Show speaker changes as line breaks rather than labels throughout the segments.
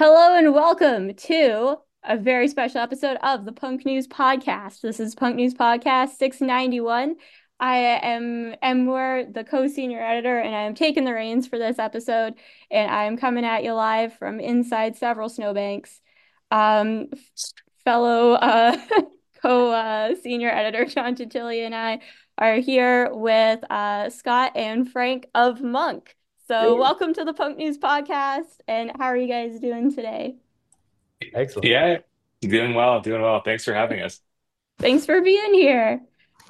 Hello and welcome to a very special episode of the Punk News Podcast. This is Punk News Podcast 691. I am Emwer, the co-senior editor, and I am taking the reins for this episode, and I am coming at you live from inside several snowbanks. Um, Fellow co-senior editor John Gentili and I are here with Scott and Frank of Monk. So welcome to the Punk News Podcast. And how are you guys doing today?
Excellent.
Yeah, doing well, doing well. Thanks for having us.
Thanks for being here.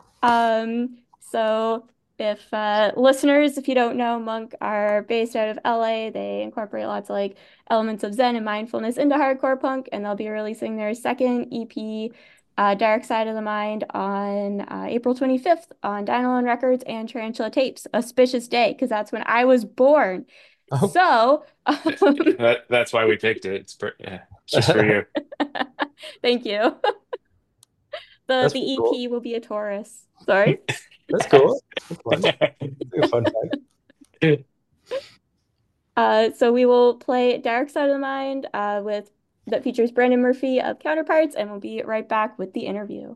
So if listeners, if you don't know, Monk are based out of LA. They incorporate lots of like elements of Zen and mindfulness into hardcore punk, and they'll be releasing their second EP, Dark Side of the Mind, on April 25th on Dynalone Records and Tarantula Tapes. Auspicious day, because that's when I was born.
Oh,
So,
That's why we picked it. Yeah, it's just for you.
thank you. The
that's
the
pretty cool.
EP will be a Taurus. Sorry.
That's cool. That's fun. It's a fun fact.
So we will play Dark Side of the Mind with that features Brandon Murphy of Counterparts, and we'll be right back with the interview.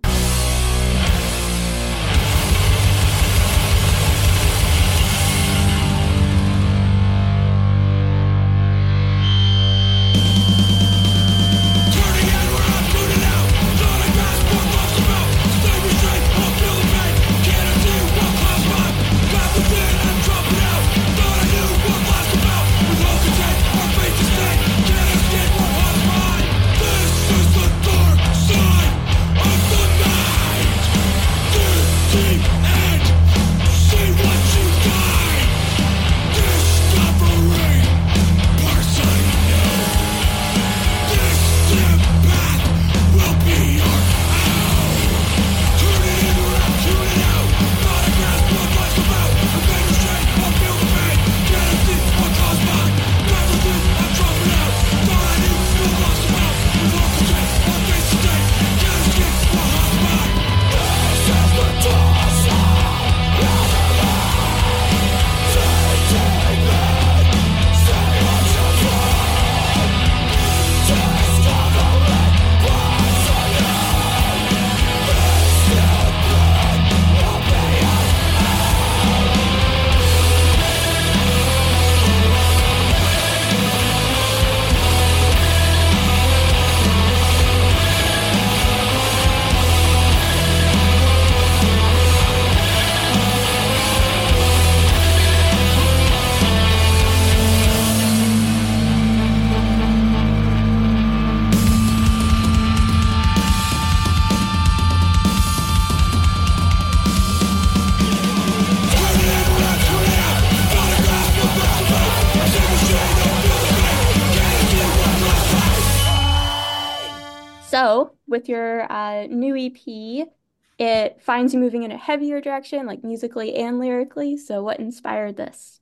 So, with your new EP, it finds you moving in a heavier direction, like musically and lyrically. So, what inspired this?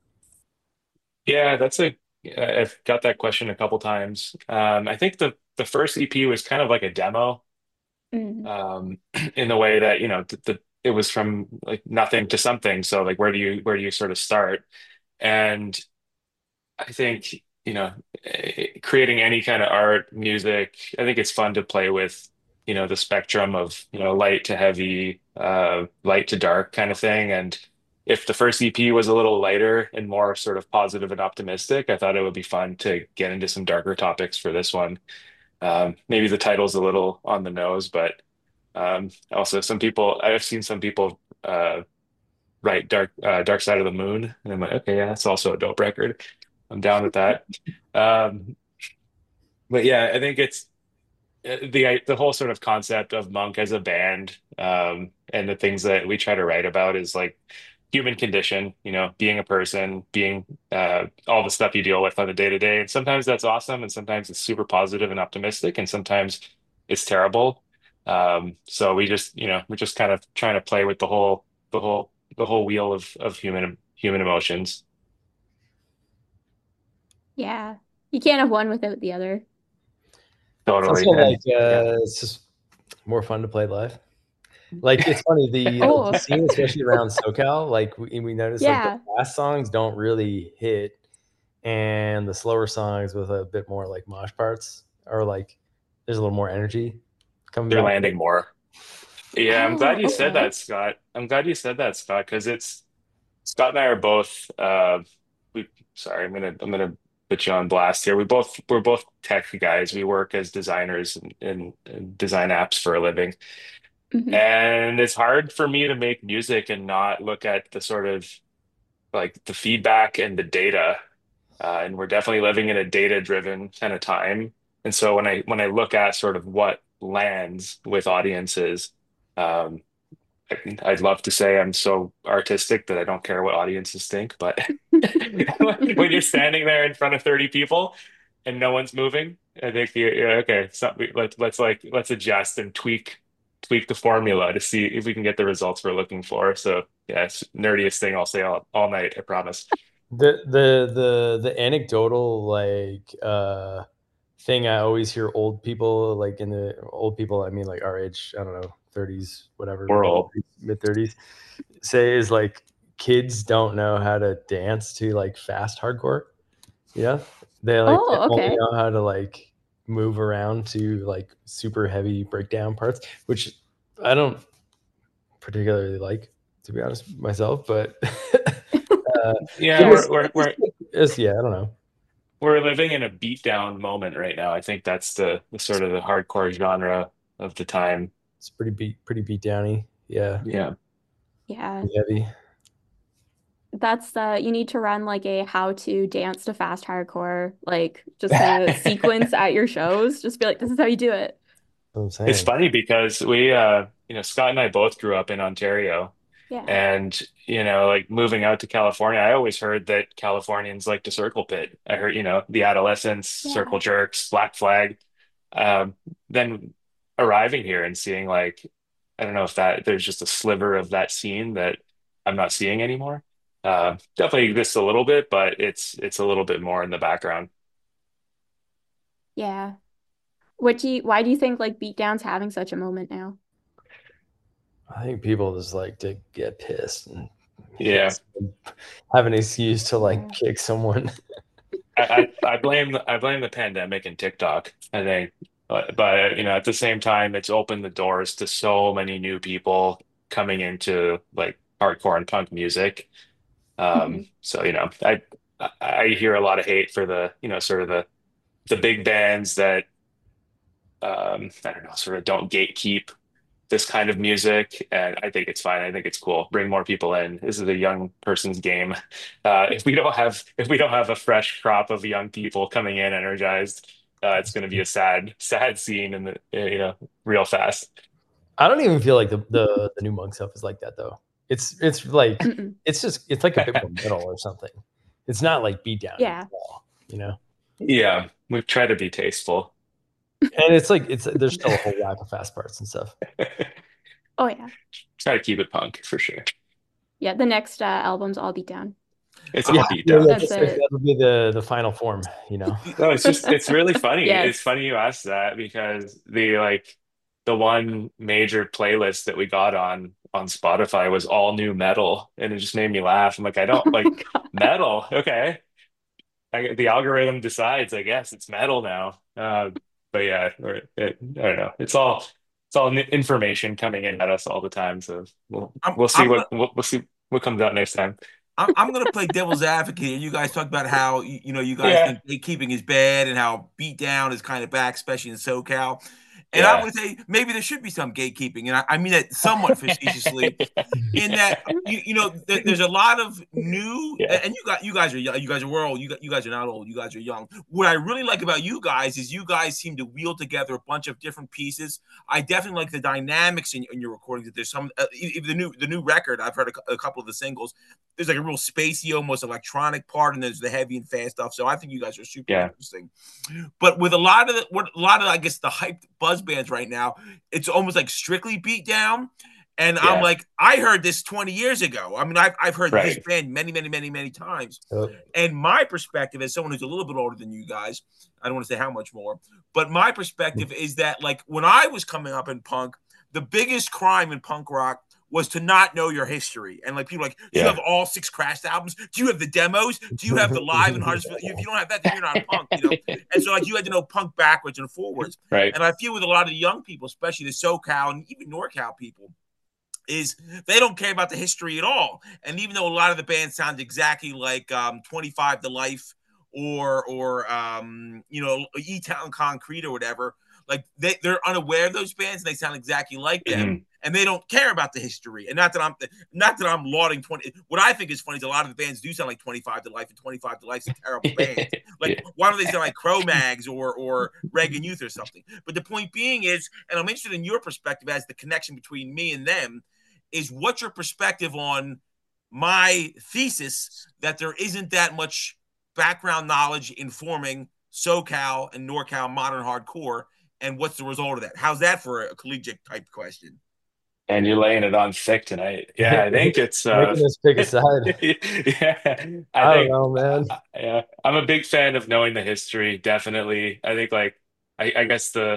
Yeah, I've got that question a couple times. I think the first EP was kind of like a demo,
Mm.
in the way that, it was from like nothing to something. So like where do you sort of start? And I think, creating any kind of art, music, I think it's fun to play with, the spectrum of, light to heavy, light to dark kind of thing. And if the first EP was a little lighter and more sort of positive and optimistic, I thought it would be fun to get into some darker topics for this one. Maybe the title's a little on the nose, but also I've seen some people write Dark Side of the Moon, and I'm like, okay, yeah, that's also a dope record. I'm down with that. Um, but yeah, I think it's the whole sort of concept of Monk as a band, and the things that we try to write about is like human condition, being a person, being all the stuff you deal with on a day to day. And sometimes that's awesome, and sometimes it's super positive and optimistic, and sometimes it's terrible. So we're just kind of trying to play with the whole wheel of human emotions.
Yeah, you can't have one without the other.
It's
Totally.
also like
And yeah.
it's just more fun to play live. Like it's funny the
Oh,
scene, especially around SoCal. Like we noticed like the
yeah.
fast songs don't really hit, and the slower songs with a bit more like mosh parts, or like there's a little more energy coming
They're
back.
landing more. Yeah, I'm glad
Oh,
you said
okay.
that, Scott. I'm glad you said that, Scott, because it's Scott and I are both we sorry, I'm gonna put you on blast here. We're both tech guys. We work as designers and design apps for a living.
Hmm.
And it's hard for me to make music and not look at the sort of like the feedback and the data. And we're definitely living in a data-driven kind of time. And so when I look at sort of what lands with audiences, um, I'd love to say I'm so artistic that I don't care what audiences think, but when you're standing there in front of 30 people and no one's moving, I think you're okay. So let's adjust and tweak the formula to see if we can get the results we're looking for. So yeah, it's nerdiest thing I'll say all night, I promise.
The anecdotal like thing I always hear old people, like in the old people I mean like our age, I don't know, 30s, whatever,
Oral.
mid 30s, say is like kids don't know how to dance to like fast hardcore. Yeah. They like
Oh,
only
okay.
know how to like move around to like super heavy breakdown parts, which I don't particularly like, to be honest myself, but
Yeah,
yeah,
we're we're we're
yeah, I don't know.
we're living in a beatdown moment right now. I think that's the sort of the hardcore genre of the time.
It's pretty beat downy. Yeah,
Yeah.
Yeah.
pretty heavy.
That's the you need to run like a how to dance to fast hardcore, like just kind of sequence at your shows. Just be like, this is how you do it.
What I'm
It's
saying.
funny because Scott and I both grew up in Ontario.
Yeah.
And, like moving out to California, I always heard that Californians like to circle pit. I heard, the Adolescents, Circle
Yeah.
Jerks, Black Flag. Um, then arriving here and seeing like, I don't know if that there's just a sliver of that scene that I'm not seeing anymore. Definitely exists a little bit, but it's a little bit more in the background.
Yeah. Why do you think like Beatdown's having such a moment now?
I think people just like to get pissed and
Yeah.
have an excuse to like
Yeah.
kick someone.
I blame the pandemic and TikTok, I think. But at the same time, it's opened the doors to so many new people coming into like hardcore and punk music.
Hmm.
So I hear a lot of hate for the sort of the big bands that I don't know, sort of don't gatekeep this kind of music, and I think it's fine. I think it's cool. Bring more people in. This is a young person's game. If we don't have a fresh crop of young people coming in energized, it's going to be a sad scene in the real fast.
I don't even feel like the new monk stuff is like that though. It's like
Mm-mm.
it's like a bit more metal or something. It's not like beat down at
Yeah.
all, you know.
Yeah, we try to be tasteful.
And it's like there's still a whole whack of fast parts and stuff.
Oh yeah.
Try to keep it punk for sure.
Yeah. The next album's all Beatdown.
It's
Yeah,
all beat
yeah,
down.
yeah.
That's it.
That'll be the final form, you know.
No, it's really funny. It's
Yes.
funny you asked that because the one major playlist that we got on Spotify was all new metal, and it just made me laugh. I'm like, I don't
Oh my
like
God.
metal. Okay, the algorithm decides. I guess it's metal now. But yeah, I don't know. It's all information coming in at us all the time. So we'll
I'm
we'll see
I'm
we'll see what comes out next time.
I'm gonna play devil's advocate here. You guys talked about how you guys
Yeah,
think gatekeeping is bad and how beat down is kind of back, especially in SoCal. And I'm
yeah.
gonna say maybe there should be some gatekeeping, and I mean that somewhat facetiously, in that there's a lot of new
Yeah,
and you guys are young, you guys are we're old, you guys are not old, you guys are young. What I really like about you guys is you guys seem to wheel together a bunch of different pieces. I definitely like the dynamics in your recordings. That there's some even the new record. I've heard a couple of the singles. There's like a real spacey, almost electronic part, and there's the heavy and fast stuff. So I think you guys are super
yeah,
interesting. But with a lot of I guess the hyped buzz bands right now, it's almost like strictly beat down. And I'm
yeah.
like, I heard this 20 years ago. I mean, I've heard this
Right.
band many, many, many, many times.
Yep.
And my perspective, as someone who's a little bit older than you guys, I don't want to say how much more, but my perspective is that, like, when I was coming up in punk, the biggest crime in punk rock was to not know your history. And like people are like, do you
Yeah.
have all 6 Crash albums? Do you have the demos? Do you have the live and Huntersville? If you don't have that, then you're not punk, you know. And so like you had to know punk backwards and forwards.
Right.
And I feel with a lot of the young people, especially the SoCal and even NorCal people, is they don't care about the history at all. And even though a lot of the bands sound exactly like 25 to Life or you know, E-Town Concrete or whatever, like they're unaware of those bands and they sound exactly like them.
Mhm.
And they don't care about the history. And not that I'm lauding 20. What I think is funny is a lot of the bands do sound like 25 to Life, and 25 to Life's a terrible band. Like,
Yeah.
why don't they sound like Cro-Mags or Reagan Youth or something? But the point being is, and I'm interested in your perspective as the connection between me and them, is what's your perspective on my thesis that there isn't that much background knowledge informing SoCal and NorCal modern hardcore, and what's the result of that? How's that for a collegiate type question?
And you're laying it on thick tonight. Yeah, I think it's
Making us pick a side.
yeah, I
I don't
think
know, man.
yeah, I'm a big fan of knowing the history, definitely. I think like I guess the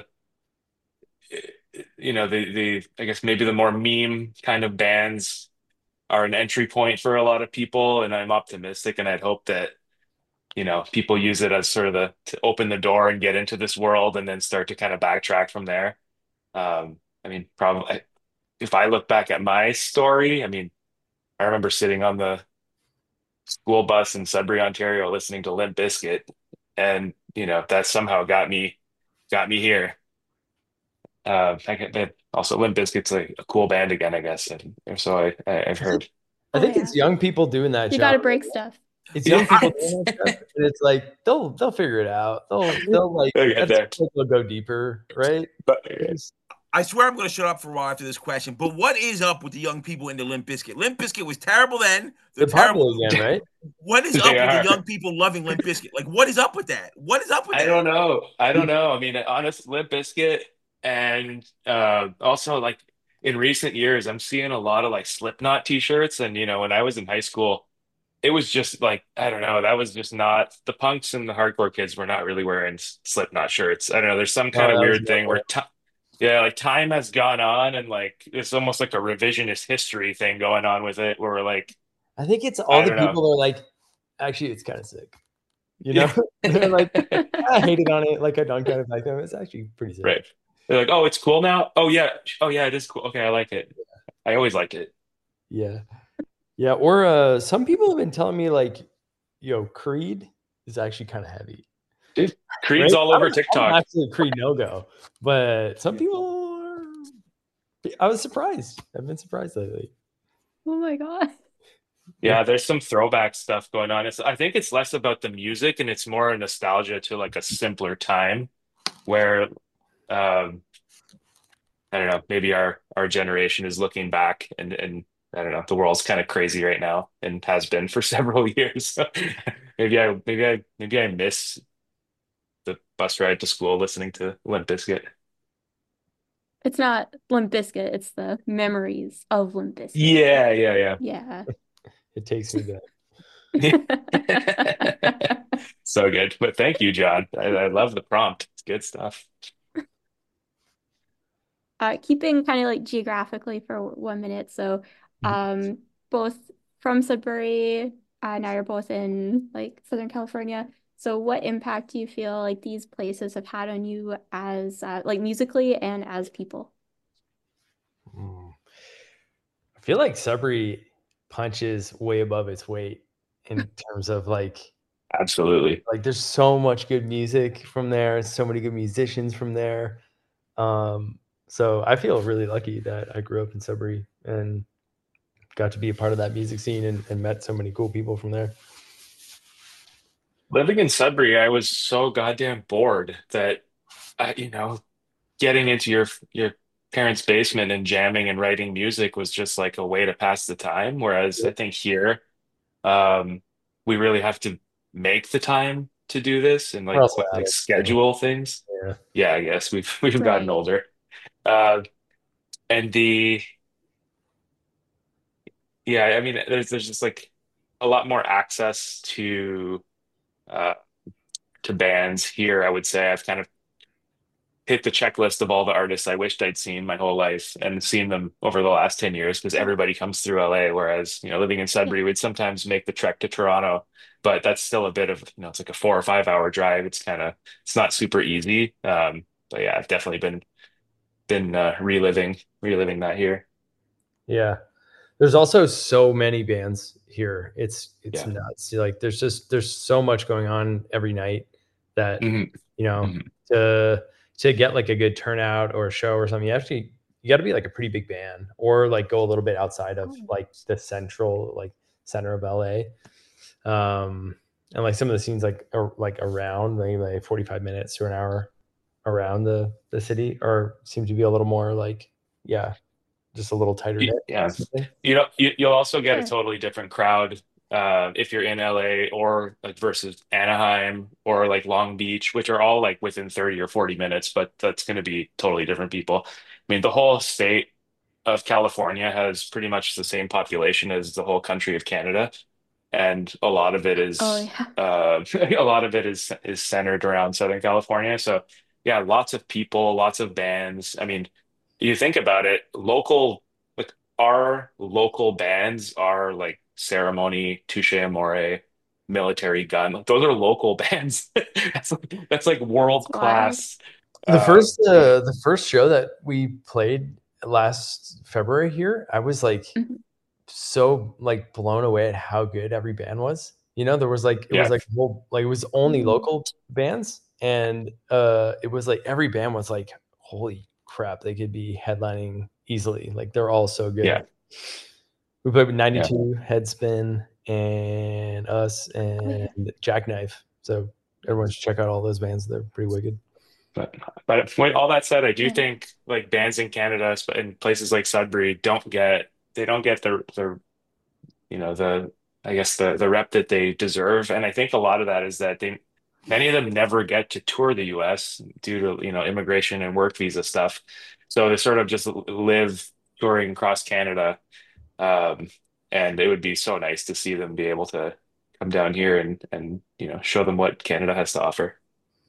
the I guess maybe the more meme kind of bands are an entry point for a lot of people, and I'm optimistic and I'd hope that people use it as sort of to open the door and get into this world and then start to kind of backtrack from there. I mean, probably if I look back at my story, I mean, I remember sitting on the school bus in Sudbury, Ontario, listening to Limp Bizkit, and that somehow got me here. That also Limp Bizkit's a cool band again, I guess, and so I've heard.
I
Oh,
think
yeah.
it's young people doing that.
You
John.
got to break stuff.
It's
Yeah.
young people doing that stuff, and it's like they'll figure it out. They'll like
They'll get
at
there.
some point they'll go deeper, right?
But
I swear I'm going to shut up for a while after this question, but what is up with the young people into Limp Bizkit? Limp Bizkit was terrible then.
They're
terrible
popular again, right?
What is
They
up with
are.
the young people loving Limp Bizkit? Like, what is up with that? What is up with
I
that?
don't know. I don't know. I mean, honest, Limp Bizkit, and also like in recent years, I'm seeing a lot of like Slipknot t-shirts. And when I was in high school, it was just like I don't know. That was just not the punks and the hardcore kids were not really wearing Slipknot shirts. I don't know. There's some kind
Oh,
of
that was
weird thing where yeah, like time has gone on, and like it's almost like a revisionist history thing going on with it, where we're like,
I think it's all
I
the
don't know.
people that are like, actually, it's kind of sick.
Yeah.
They're like, I hated on it. Like I don't kind of like them. It's actually pretty sick.
Right. They're like, oh, it's cool now. Oh yeah. Oh yeah, it is cool. Okay, I like it. I always liked it.
Yeah. Yeah. Or some people have been telling me like, Creed is actually kind of heavy.
Dude, Creed's
Right?
all over
I'm
TikTok.
actually a Creed no-go, but some people are. I was surprised. I've been surprised lately.
Oh my God.
Yeah, there's some throwback stuff going on. I think it's less about the music and it's more a nostalgia to like a simpler time where I don't know, maybe our generation is looking back and I don't know, the world's kind of crazy right now and has been for several years. So maybe I miss the bus ride to school listening to Limp Bizkit.
It's not Limp Bizkit, it's the memories of Limp Bizkit.
Yeah.
Yeah.
It takes me back.
So good. But thank you, John. I love the prompt. It's good stuff.
Keeping kind of like geographically for 1 minute. So, both from Sudbury, now you're both in like Southern California. So, what impact do you feel like these places have had on you as like musically and as people?
I feel like Sudbury punches way above its weight in terms of like
Absolutely.
there's so much good music from there, so many good musicians from there. So I feel really lucky that I grew up in Sudbury and got to be a part of that music scene and met so many cool people from there.
Living in Sudbury, I was so goddamn bored that getting into your parents' basement and jamming and writing music was just like a way to pass the time. Whereas I think here, we really have to make the time to do this and
We're also
like
adults,
schedule things.
Yeah.
Yeah, I guess we've
Right.
gotten older. Uh, and I mean, there's just like a lot more access uh, to bands here. I would say I've kind of hit the checklist of all the artists I wished I'd seen my whole life and seen them over the last 10 years because everybody comes through LA. Whereas, living in
Yeah.
Sudbury, we'd sometimes make the trek to Toronto, but that's still a bit of, it's like a 4 or 5 hour drive. It's not super easy. But yeah, I've definitely been reliving that here.
Yeah. There's also so many bands here. It's
Yeah.
nuts. Like there's so much going on every night that
Hmm.
you know
Hmm.
to get like a good turnout or a show or something. You got to be like a pretty big band or like go a little bit outside of
Oh,
like the center of LA. And like some of the scenes like around maybe like 45 minutes to an hour around the city or seem to be a little more like yeah, just a little tighter knit
Yeah.
something.
You'll also get a
sure.
totally different crowd if you're in LA or like versus Anaheim or like Long Beach, which are all like within 30 or 40 minutes, but that's going to be totally different people. I mean, the whole state of California has pretty much the same population as the whole country of Canada, and a lot of it
Oh
is
yeah.
a lot of it is centered around Southern California. So yeah, lots of people, lots of bands. I mean, you think about it, like our local bands are like Ceremony, Touche Amore, Military Gun. Like, those are local bands. That's like
It's
world
wild.
class.
The first
You know,
uh, the first show that we played last February here, I was like
Mhm.
so like blown away at how good every band was. There was like it was
yeah,
like well, like it was only
Mm.
local bands and it was like every band was like holy crap, they could be headlining easily. Like they're all so good.
yeah,
We played with
yeah.
92, Headspin, and us
Oh yeah.
and Jackknife. So everyone should check out all those bands. They're pretty wicked.
But with all that said, I do
Yeah.
think like bands in Canada in places like Sudbury don't get the the I guess the rep that they deserve. And I think a lot of that is that they many of them never get to tour the US due to immigration and work visa stuff. So they sort of just live touring across Canada. Um, and it would be so nice to see them be able to come down here and show them what Canada has to offer.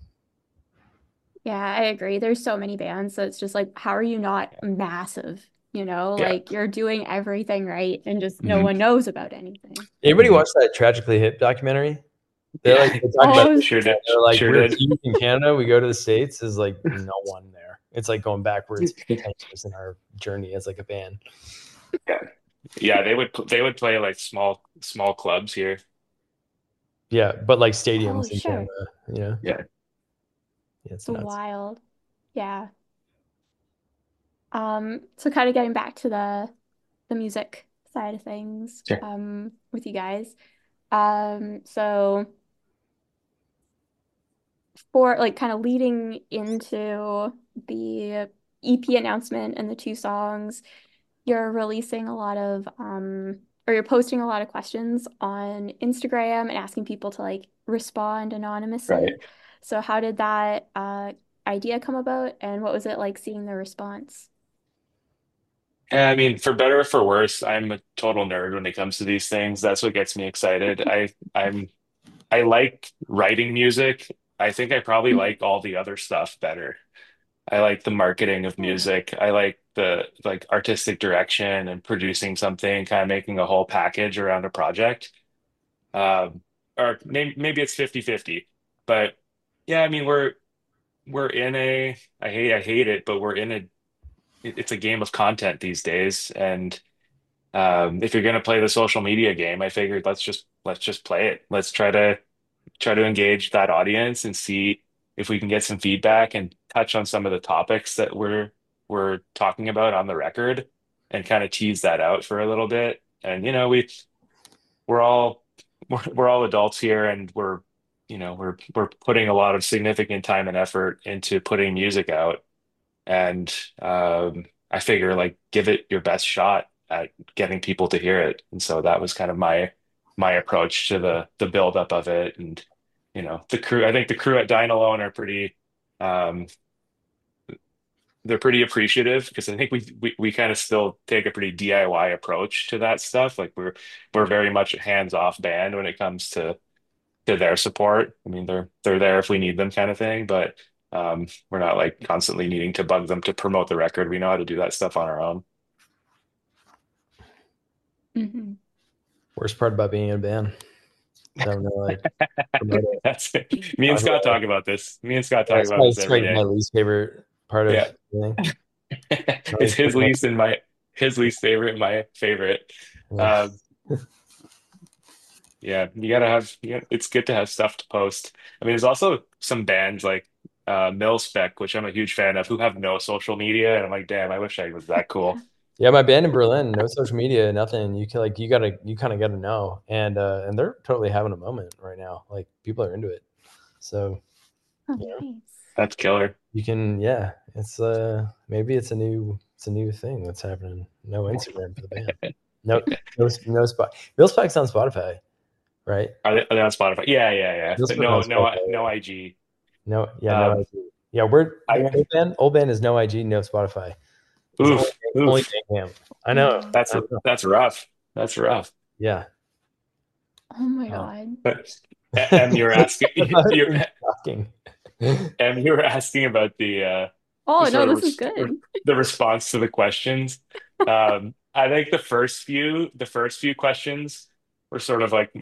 Yeah, I agree. There's so many bands, so it's just like, how are you not massive?
Yeah.
Like you're doing everything right and just no
Hmm.
one knows about anything.
Anybody
Hmm.
watch that Tragically Hip documentary?
Yeah.
They talk about
Oh,
this.
Sure did.
They're like,
Sure
we're
did.
huge in Canada. We go to the States, is like no one there. It's like going backwards 10 years in our journey as like a band.
Yeah. Yeah, they would play like small clubs here.
Yeah, but like
oh,
stadiums in
sure.
Canada, you know?
Yeah.
Yeah, it's nuts.
Wild. Yeah. So kind of getting back to the music side of things,
Sure.
with you guys. So for like kind of leading into the EP announcement and the two songs, you're releasing a lot of or you're posting a lot of questions on Instagram and asking people to like respond
Right.
anonymously. So how did that idea come about and what was it like seeing the response?
And I mean, for better or for worse, I'm a total nerd when it comes to these things. That's what gets me excited. I like writing music. I think I probably
Mhm.
like all the other stuff better. I like the marketing of
Sure.
music. I like the like artistic direction and producing something, kind of making a whole package around a project. Um, or maybe it's 50-50. But yeah, I mean, we're in a I hate it, but it's a game of content these days. And if you're gonna play the social media game, I figured let's just play it. Let's try to engage that audience and see if we can get some feedback and touch on some of the topics that we're talking about on the record and kind of tease that out for a little bit. And we're all we're all adults here, and we're putting a lot of significant time and effort into putting music out. And I figure like give it your best shot at getting people to hear it. And so that was kind of my approach to the buildup of it. And the crew, I think the crew at Dine Alone are um, they're pretty appreciative because I think we kind of still take a pretty DIY approach to that stuff. Like we're very much a hands-off band when it comes to their support. I mean, they're there if we need them kind of thing. But We're not like constantly needing to bug them to promote the record. We know how to do that stuff on our own.
Hmm.
Worst part about being in a band. Having to like promote it.
That's it. Me and Scott talk about this. Me and Scott
Yeah,
talk about this
it's
every
like my
day.
least favorite part of
Yeah.
everything.
It's his least favorite, my favorite.
Yeah.
Um, yeah, it's good to have stuff to post. I mean, there's also some bands like Mil-Spec, which I'm a huge fan of, who have no social media, and I'm like, damn, I wish I was that cool.
Yeah, my band in Berlin, no social media, nothing. You can like you kind of gotta know, and they're totally having a moment right now. Like people are into it, so
Oh,
you know,
nice.
That's killer.
you can it's maybe it's a new thing that's happening. No Instagram for the band. No spot. Real Spike's on Spotify, right?
Are they on Spotify? Yeah.
Real
But
Spike's on Spotify.
no IG.
No, yeah, no
Um,
IG. Yeah, we're
I
old band is no IG, no Spotify. It's only
oof.
Bandcamp. I know.
Wow.
I know.
That's rough. That's rough.
Yeah.
Oh my
Uh,
God.
But Em, you were asking you're
shocking.
Em, you were asking about
Oh
the
no,
sort of
this is good.
the response to the questions. I think the first few questions were sort of like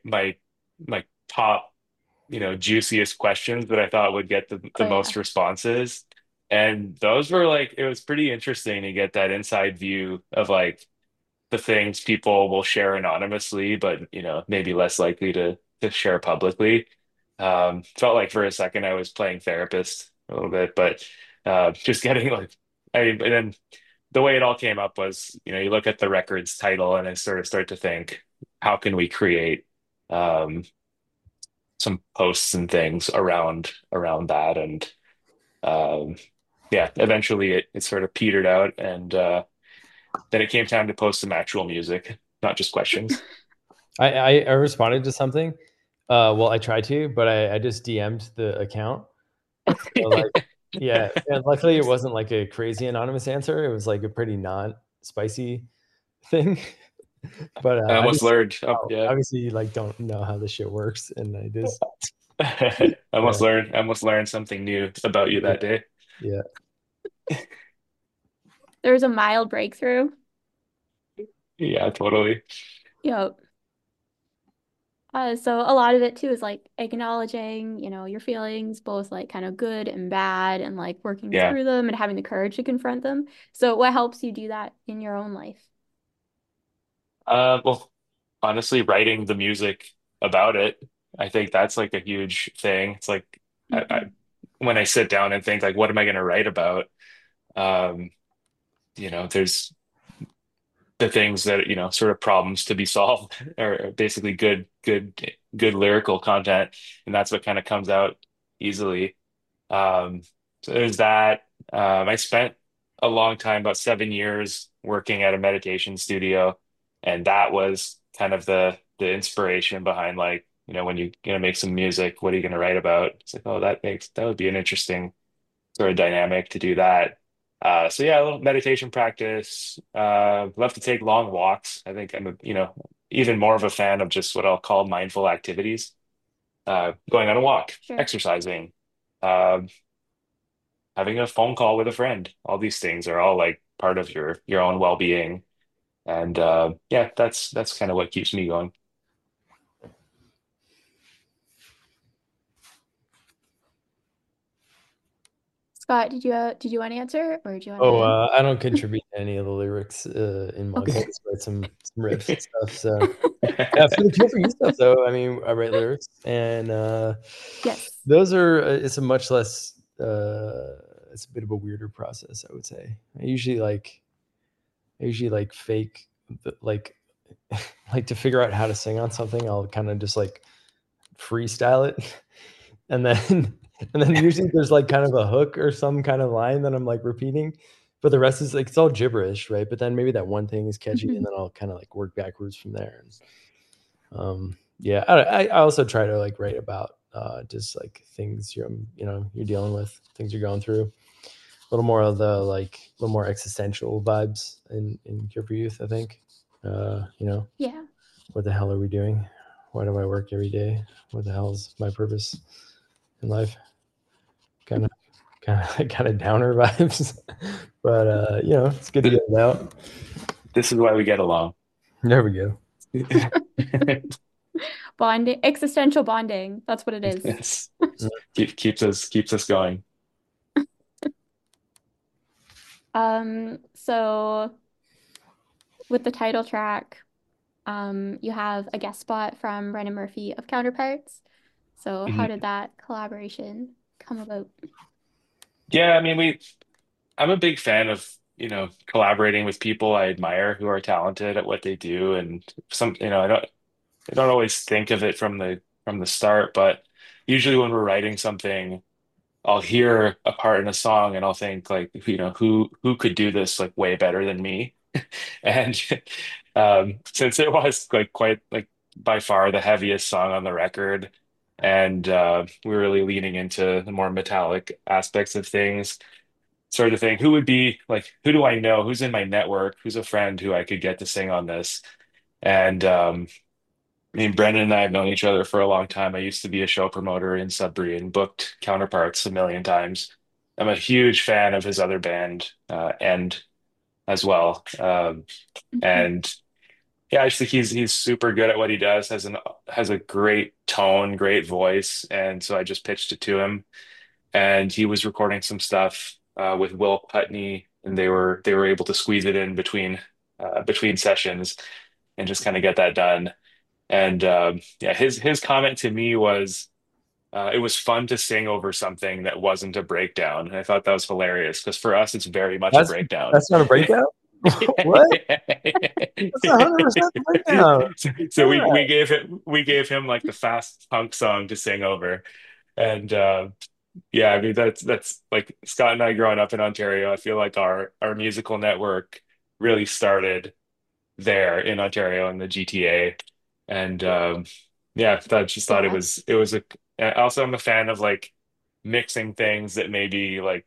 my top, juiciest questions that I thought would get
Oh
the
yeah.
most responses. And those were like, it was pretty interesting to get that inside view of like the things people will share anonymously, but maybe less likely to share publicly. Felt like for a second I was playing therapist a little bit, but just getting like, and then the way it all came up was, you look at the record's title and I sort of start to think, how can we create um, some posts and things around that? And um, yeah, eventually it sort of petered out, and then it came time to post some actual music, not just questions.
I responded to something. Well, I tried to, but I just DM'd the account. So like, yeah, and luckily it wasn't like a crazy anonymous answer. It was like a pretty non-spicy thing. But
I
I
almost
just
learned. Oh, yeah.
obviously like don't know how this shit works, and I just
I
yeah,
almost learned something new about you that day.
yeah.
There was a mild breakthrough.
Yeah, totally.
Yep. So a lot of it too is like acknowledging, your feelings, both like kind of good and bad, and like working
Yeah.
through them and having the courage to confront them. So what helps you do that in your own life?
Well, honestly, writing the music about it, I think that's like a huge thing. It's like
Hmm.
when I sit down and think like, what am I going to write about? Um, there's the things that, sort of problems to be solved are basically good lyrical content, and that's what kind of comes out easily. So there's that. I spent a long time, about 7 years, working at a meditation studio, and that was kind of the inspiration behind like, when you're gonna make some music, what are you gonna write about? It's like, oh, that would be an interesting sort of dynamic to do that. So yeah, a little meditation practice. Love to take long walks. I think I'm even more of a fan of just what I'll call mindful activities. Going on a walk,
Sure.
exercising, um, having a phone call with a friend. All these things are all like part of your own well-being. And yeah, that's kind of what keeps me going.
Scott, did you want to answer or do you want
Oh,
to?
I don't contribute to any of the lyrics in Monk. I
Okay.
just write some riffs and stuff. So yeah, for the Kill for You stuff though, I mean, I write lyrics, and
Yes.
those are it's a much less it's a bit of a weirder process, I would say. I usually like fake like like to figure out how to sing on something. I'll kind of just like freestyle it, and then and then usually there's like kind of a hook or some kind of line that I'm like repeating, but the rest is like it's all gibberish, right? But then maybe that one thing is catchy, and
Mhm.
then I'll kind of like work backwards from there. And yeah, I also try to like write about just like things you're dealing with, things you're going through. A little more of the like a little more existential vibes in Cure for Youth, I think.
Yeah.
What the hell are we doing? Why do I work every day? What the hell is my purpose in life? Kind of. kind of downer vibes. But it's good to get it out.
This is why we get along.
There we go.
Bonding, existential bonding. That's what it is.
Yes. Keeps us going.
So with the title track, you have a guest spot from Brendan Murphy of Counterparts. So how
Mhm.
did that collaboration come about?
Yeah, I mean, I'm a big fan of, collaborating with people I admire who are talented at what they do. And I don't always think of it from the start, but usually when we're writing something, I'll hear a part in a song and I'll think like, who could do this like way better than me? And since it was like quite like by far the heaviest song on the record, and we're really leaning into the more metallic aspects of things, sort of thing, who would be like, who do I know? Who's in my network? Who's a friend who I could get to sing on this? And I mean, Brendan and I have known each other for a long time. I used to be a show promoter in Sudbury and booked Counterparts a million times. I'm a huge fan of his other band, End, as well.
Mhm.
And yeah, I just think he's super good at what he does. Has a great tone, great voice, and so I just pitched it to him, and he was recording some stuff with Will Putney, and they were able to squeeze it in between sessions and just kind of get that done. And yeah, his comment to me was it was fun to sing over something that wasn't a breakdown. And I thought that was hilarious because for us, it's very much a
That's
breakdown.
that's not a breakout. What? That's 100% a breakdown.
So we gave him like the fast punk song to sing over, and yeah, I mean that's like Scott and I growing up in Ontario. I feel like our musical network really started there in Ontario in the GTA, and yeah, I just thought it
Yeah.
was it was a. Also, I'm a fan of like mixing things that maybe like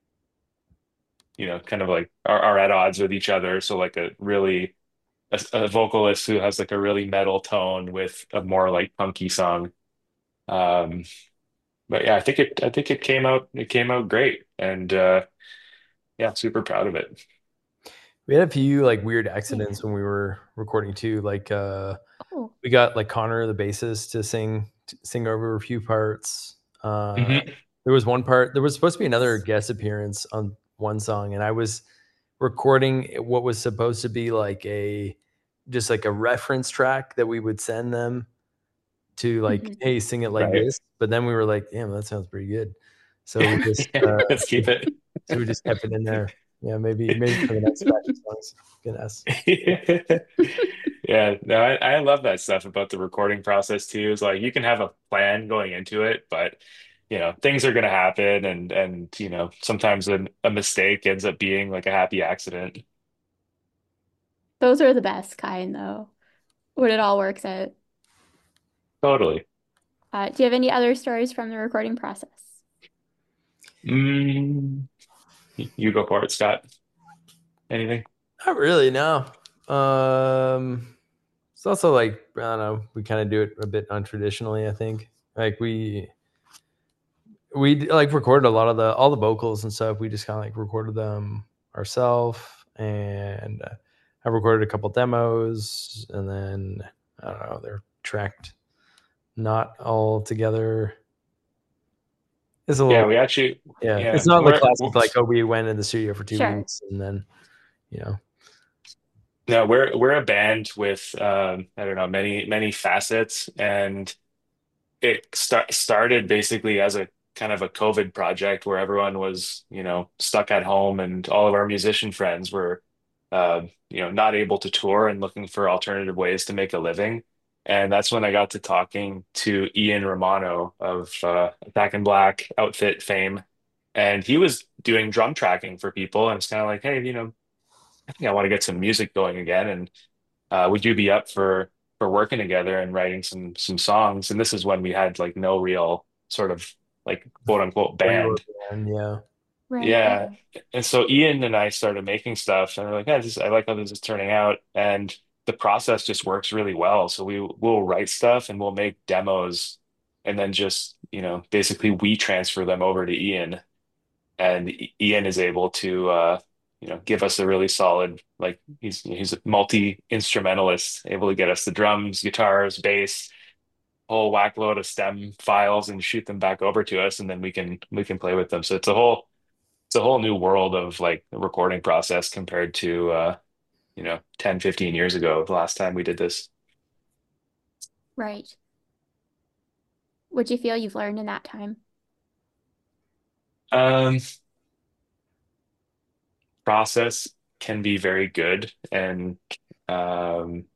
kind of like are at odds with each other. So like a vocalist who has like a really metal tone with a more like punky song. Um, but yeah, I think it came out great, and yeah, super proud of it.
We had a few like weird
Yeah.
accidents when we were recording too. Like
Oh.
we got like Connor, the bassist, to sing over a few parts.
Mhm.
There was one part. There was supposed to be another guest appearance on one song, and I was recording what was supposed to be like just like a reference track that we would send them to like,
Mhm.
hey, sing it like
Right.
this. But then we were like, damn, that sounds pretty good. So we just
Let's keep it.
kept it in there. Yeah, maybe for the next batch of songs. Goodness.
Yeah, no, I love that stuff about the recording process too. Is like you can have a plan going into it, but things are going to happen, and sometimes a mistake ends up being like a happy accident.
Those are the best kind, though, when it all works out.
Totally.
Do you have any other stories from the recording process?
Mm, you go for it, Scott. Anything?
Not really, no. It's also like I don't know. We kind of do it a bit untraditionally. I think like we like recorded a lot of all the vocals and stuff. We just kind of like recorded them ourselves, and I recorded a couple demos, and then I don't know. They're tracked not all together. It's a
Yeah,
little
we actually,
yeah.
yeah,
It's not the classic like oh we went in the studio for two
Sure.
weeks and then you know
no, we're a band with I don't know, many facets, and it started basically as a kind of a COVID project where everyone was, stuck at home, and all of our musician friends were, not able to tour and looking for alternative ways to make a living. And that's when I got to talking to Ian Romano of Back in Black outfit fame. And he was doing drum tracking for people. And it's kind of like, hey, I think I want to get some music going again. And would you be up for working together and writing some songs? And this is when we had like no real sort of like quote unquote
real
band.
band, yeah.
Right,
Yeah.
yeah.
And so Ian and I started making stuff, and we're like, yeah, I like how this is turning out. And the process just works really well. So we'll write stuff and we'll make demos, and then just, basically we transfer them over to Ian. and Ian is able to give us a really solid, like he's a multi-instrumentalist, able to get us the drums, guitars, bass, whole whack load of stem files and shoot them back over to us, and then we can play with them. So it's a whole new world of like the recording process compared to 10, 15 years ago, the last time we did this.
Right. What do you feel you've learned in that time?
Um, Process can be very good, and um,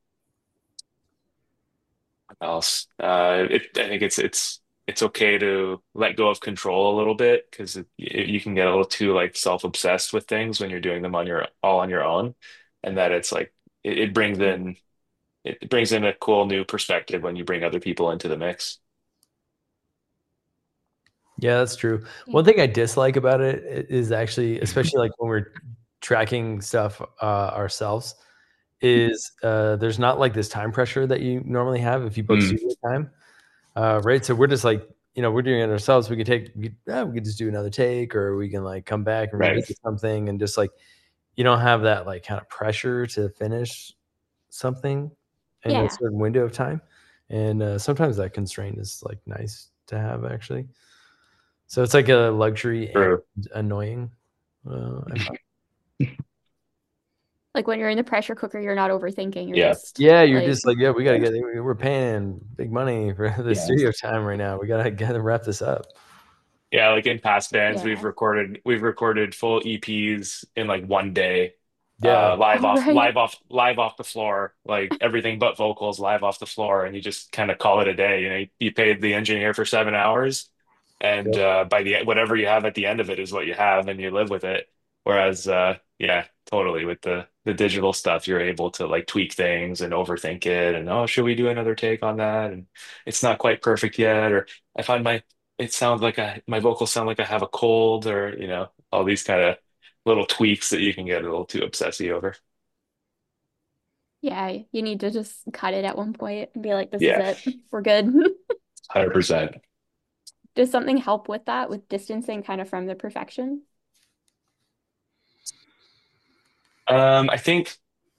what else? I think it's okay to let go of control a little bit because you can get a little too like self-obsessed with things when you're doing them on your own, and that it's like it brings in a cool new perspective when you bring other people into the mix.
Yeah, that's true.
Yeah.
One thing I dislike about it is actually, especially like when we're tracking stuff ourselves, is there's not like this time pressure that you normally have if you book
Mm,
studio time, right? So we're just like, we're doing it ourselves. We could just do another take, or we can like come back and
right.
revisit something, and just like you don't have that like kind of pressure to finish something in a
Yeah.
certain window of time, and sometimes that constraint is like nice to have actually. So it's like a luxury and
True.
annoying. I find.
Like when you're in the pressure cooker, you're not overthinking. You're
Yeah.
just
Yeah, you're
like,
just like, yeah, we gotta we're paying big money for the
Yeah.
studio time right now. We gotta wrap this up.
Yeah, like in past bands,
yeah.
we've recorded full EPs in like one day,
Yeah,
Oh, right.
live off the floor, like everything but vocals live off the floor, and you just kind of call it a day. You paid the engineer for 7 hours, and
yep.
by the whatever you have at the end of it is what you have, and you live with it. Whereas, yeah, totally with the digital stuff, you're able to like tweak things and overthink it, and oh, should we do another take on that? And it's not quite perfect yet, or I find it sounds like my vocals sound like I have a cold, or all these kind of little tweaks that you can get a little too obsessive over.
Yeah, you need to just cut it at one point and be like, this is
Yeah,
it. We're good.
100%.
Does something help with that, with distancing kind of from the perfection?
I think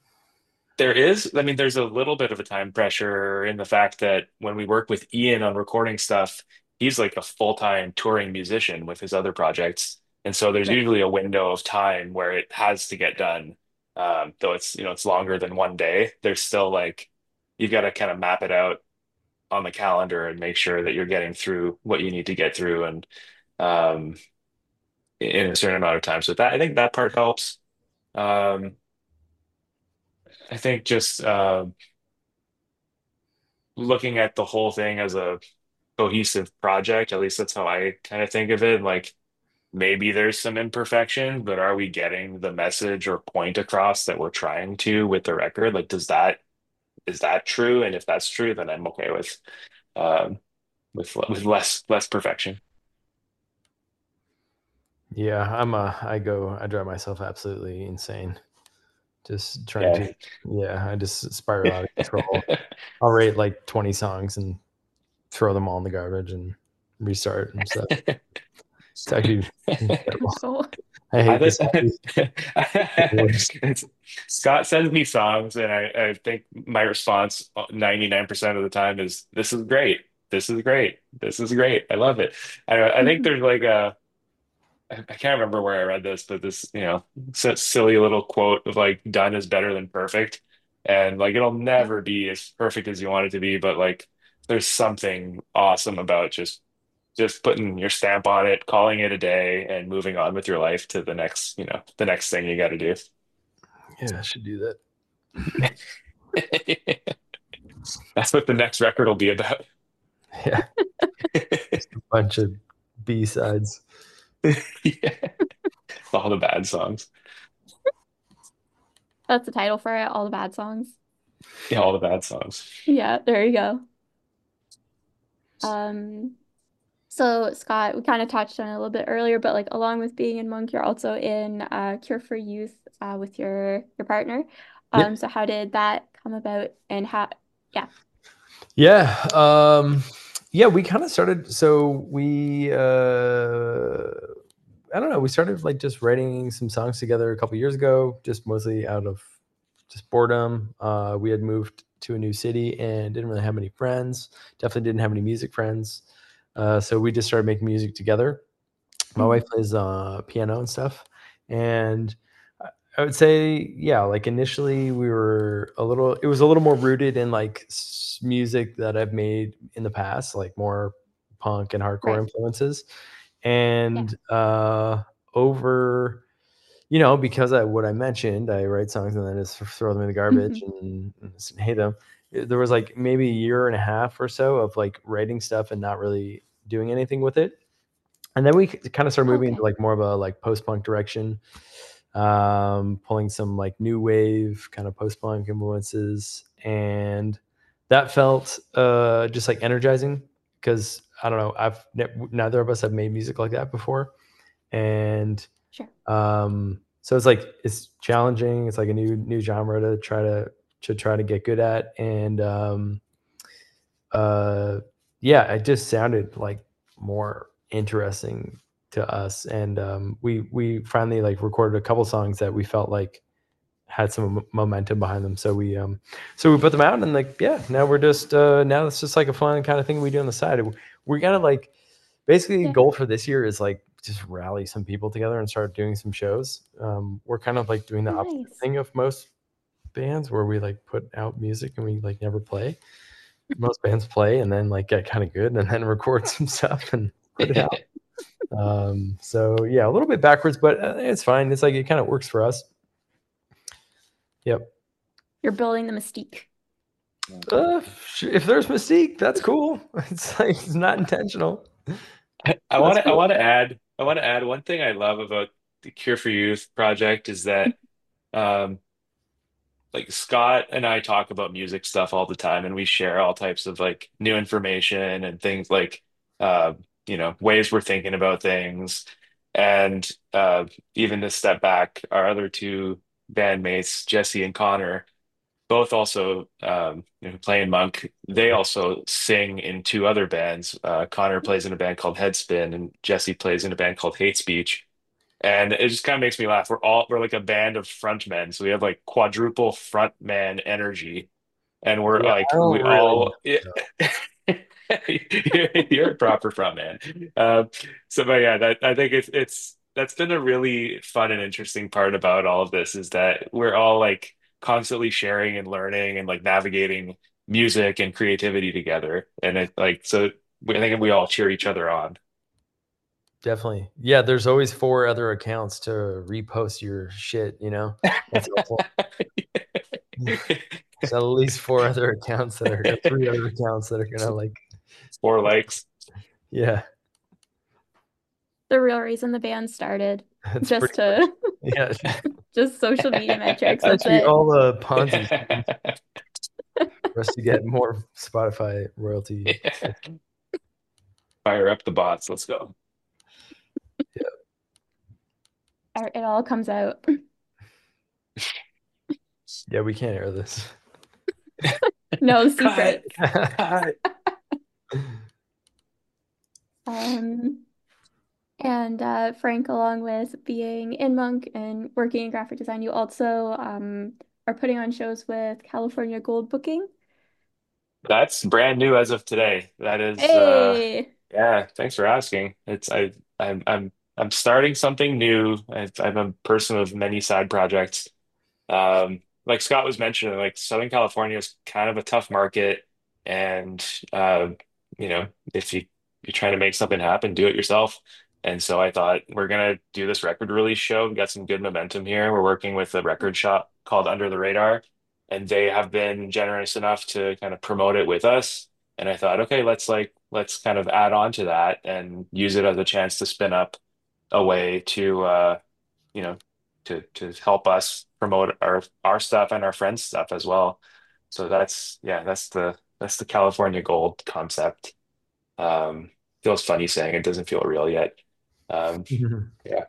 I mean, there's a little bit of a time pressure in the fact that when we work with Ian on recording stuff, he's like a full-time touring musician with his other projects. And so there's
Right.
usually a window of time where it has to get done. Though it's longer than one day. There's still like, you got to kind of map it out on the calendar and make sure that you're getting through what you need to get through and um, in a certain amount of time. So I think that part helps. Um, I think just looking at the whole thing as a cohesive project, at least that's how I kind of think of it. Like maybe there's some imperfection, but are we getting the message or point across that we're trying to with the record? Like, is that true? And if that's true, then I'm okay um, with less perfection.
Yeah, I drive myself absolutely insane. Just trying
Yeah.
to, yeah, I just spiral out of control. I'll rate like 20 songs and throw them all in the garbage and restart and stuff. It's actually incredible.
Oh,
I
I
hate this.
think Scott sends me songs, and I think my response 99% of the time is, "This is great. This is great. This is great. I love it." I think there's like I can't remember where I read this, but this, silly little quote of like, "Done is better than perfect," and like it'll
yeah.
never be as perfect as you want it to be, but like there's something awesome about just putting your stamp on it, calling it a day, and moving on with your life to the next thing you got to do.
Yeah, I should do that.
That's what the next record will be about.
Yeah, just a bunch of B-sides.
Yeah. All the bad songs.
That's the title for it, all the bad songs.
Yeah, all the bad songs.
Yeah, there you go. Um, so Scott, we kind of touched on it a little bit earlier, but like along with being in Monk, you're also in Cure for Youth with your partner.
Yep.
So how did that come about and how, yeah.
Yeah. Yeah, we kind of started. So we I don't know, we started like just writing some songs together a couple years ago, just mostly out of just boredom. We had moved to a new city and didn't really have many friends. Definitely didn't have any music friends. So we just started making music together. My wife plays piano and stuff, and I would say, yeah, like initially we were a little. It was a little more rooted in like music that I've made in the past, like more punk and hardcore
Right.
influences,
Yeah.
and over because what I mentioned, I write songs and then just throw them in the garbage
Mhm.
and just hate them. There was like maybe a year and a half or so of like writing stuff and not really doing anything with it. And then we kind of started moving into
Okay.
like more of a like post-punk direction, pulling some like new wave kind of post-punk influences. And that felt just like energizing because I don't know, neither of us have made music like that before. And
Sure.
so it's like it's challenging. It's like a new genre to try to get good at, and uh, yeah, it just sounded like more interesting to us. And we finally like recorded a couple songs that we felt like had some momentum behind them. So we put them out, and like yeah, now we're just now it's just like a fun kind of thing we do on the side. We gotta like basically
Yeah.
goal for this year is like just rally some people together and start doing some shows. We're kind of like doing the opposite
Nice.
thing of most bands where we like put out music and we like never play. Most bands play and then like get kind of good and then record some stuff and put it out. So yeah, a little bit backwards, but it's fine. It's like it kind of works for us. Yep.
You're building the mystique.
If there's Mystique, that's cool. It's like it's not intentional.
I
That's
want to I
cool.
want to add one thing I love about the Cure for Youth project is that um like Scott and I talk about music stuff all the time, and we share all types of like new information and things like uh, ways we're thinking about things. And even to step back, our other two bandmates, Jesse and Connor, both also play in Monk. They also sing in two other bands. Connor plays in a band called Headspin, and Jesse plays in a band called Hate Speech. And it just kind of makes me laugh. We're like a band of frontmen, so we have like quadruple frontman energy, and we're
Yeah,
like
I don't
we
really
all you're a proper frontman. So, but yeah, that I think it's that's been a really fun and interesting part about all of this is that we're all like constantly sharing and learning and like navigating music and creativity together, and it like so I think we all cheer each other on.
definitely. Yeah, there's always 4 other accounts to repost your shit, you know? That's helpful. There's at least 4 other accounts that are or 3 other accounts that are gonna, like
4 likes.
yeah,
The real reason the band started.
that's
Just
pretty much
to
yeah.
just social media metrics.
It's
That's
actually
it.
all a Ponzi scheme for us to get more Spotify royalty.
Fire up the bots. Let's go.
Yeah.
It all comes out.
Yeah, we can't air this.
No
Cut.
secrets.
Cut.
Um, and Frank, along with being in Monk and working in graphic design, you also are putting on shows with California Gold Booking.
That's brand new as of today. That is
Hey,
yeah, thanks for asking. I'm starting something new. I'm a person of many side projects. Like Scott was mentioning, like Southern California is kind of a tough market, and you know, if you're trying to make something happen, do it yourself. And so I thought we're gonna do this record release show. We got some good momentum here. We're working with a record shop called Under the Radar, and they have been generous enough to kind of promote it with us. And I thought, okay, let's kind of add on to that and use it as a chance to spin up a way to you know, to help us promote our stuff and our friends' stuff as well. So that's the California Gold concept. Feels funny saying it doesn't feel real yet. Um, yeah.